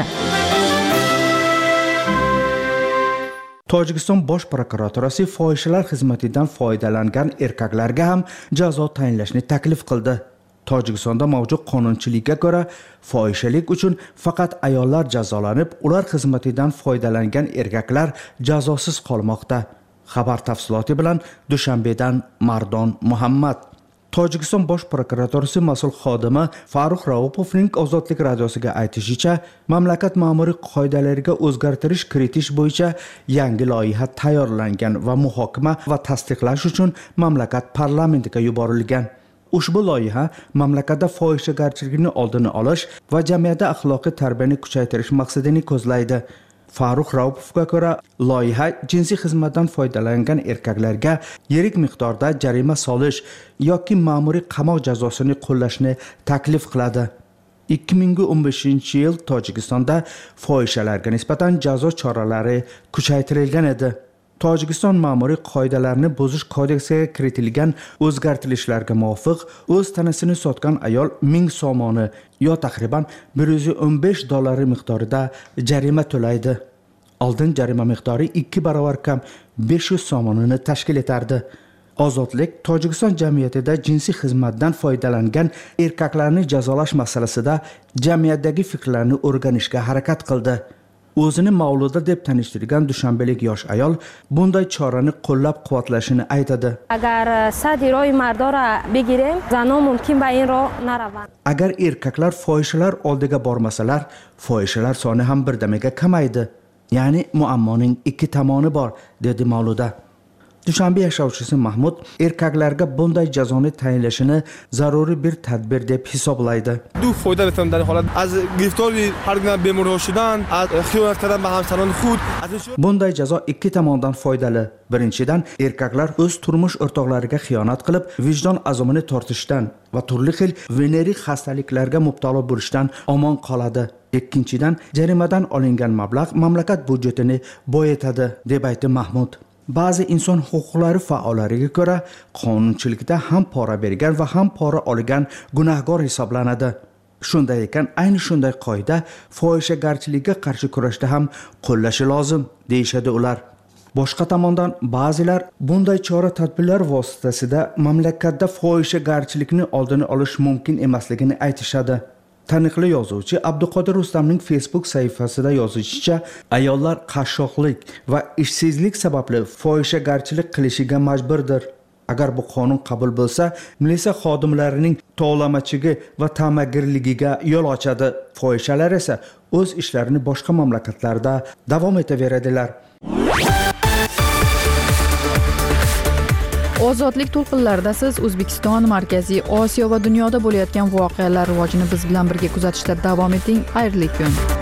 Tojikiston bosh prokuraturasi fohishalar xizmatidan foydalangan erkaklarga ham jazo tayinlashni taklif qildi. Tojikistonda mavjud qonunchilikka ko'ra, fohishalik uchun faqat ayollar jazolanib, ular xizmatidan foydalangan erkaklar jazosiz qolmoqda. Xabar tafsiloti bilan Dushanbedan Mardon Muhammad. Tojikiston bosh prokuraturasi mas'ul xodimi Farruh Raupovning Ozodlik radiosiga aytishicha, mamlakat ma'muriy qoidalariga o'zgartirish kiritish bo'yicha yangi loyiha tayyorlangan va muhokama va tasdiqlash uchun mamlakat parlamentiga yuborilgan. Ushbu loyiha mamlakatda fohishagarchilikni oldini olish va jamiyatda axloqiy tarbiyani kuchaytirish maqsadini ko'zlaydi. Farruh Raupovga ko'ra, loyiha jinsiy xizmatdan foydalangan erkaklarga yirik miqdorda jarima solish yoki ma'muriy qamoq jazosini qo'llashni taklif qiladi. ikki ming o'n beshinchi yil Tojikistonda fohishalarga nisbatan jazo choralari kuchaytirilgan edi. Tojikiston ma'muriy qoidalarni buzish kodeksiga kiritilgan o'zgartirishlarga muvofiq o'z tanasini sotgan ayol ming somoni yo taxriban bir yuz o'n besh dollar miqdorida jarima to'laydi. Oldin jarima miqdori ikki barobar kam besh yuz somonini tashkil etardi. Ozodlik Tojikiston jamiyatida jinsiy xizmatdan foydalangan erkaklarni jazolash masalasida jamiyatdagi fikrlarni o'rganishga harakat qildi. O'zini mavluda deb tanishtirgan dushanbalik yosh ayol bunday chorani qo'llab-quvvatlashini aytadi. Agar sadiroy mardora begirim, zanon mumkin ba in ro naravan. Agar erkaklar fohishalar oldiga bormasalar, fohishalar soni ham birdaniga kamaydi. Ya'ni muammoning ikki tomoni bor, dedi mavluda. Dushanbe yashovchisi Mahmud erkaklarga bunday jazoni tayinlashini zaruriy bir tadbir deb hisoblaydi. دو فایده میتونم در حالت از گرفتاری هر گونه بیماری شدن، از خیانت کردن به همسران خود. Bunday jazo ikki tomondan foydali. Birinchidan, erkaklar o'z turmush o'rtoqlariga xiyonat qilib, vijdon azobini tortishdan va turli xil venerik xastaliklarga mubtalo bo'lishdan omon qoladi. Ikkinchidan, jarimadan olingan mablag' mamlakat budjetini boyitadi, deb aytdi Mahmud. Ba'zi inson huquqlari faollariga ko'ra, qonunchilikda ham pora bergan va ham pora olgan gunohkor hisoblanadi. Shunday ekan, ayni shunday qoida fohishagarchilikka qarshi kurashda ham qo'llashi lozim, deyshadi ular. Boshqa tomondan, ba'zilar bunday chora-tadbirlar vositasida mamlakatda fohishagarchilikni oldini olish mumkin emasligini aytishadi. Taniqli yozuvchi Abduqodir Rustamning Facebook sahifasida yozishicha, ayollar qashshoqlik va ishsizlik sababli fohishagarchilik qilishiga majburdir. Agar bu qonun qabul bo'lsa, militsiya xodimlarining tovlamachiga va ta'magirligiga yo'l ochadi. Fohishalar esa o'z ishlarini boshqa mamlakatlarda davom etaveradilar. Ozodlik to'lqinlarida siz O'zbekiston, Markaziy Osiyo va dunyoda bo'layotgan voqealar rivojini biz bilan birga kuzatishda davom eting. Xayrli kun.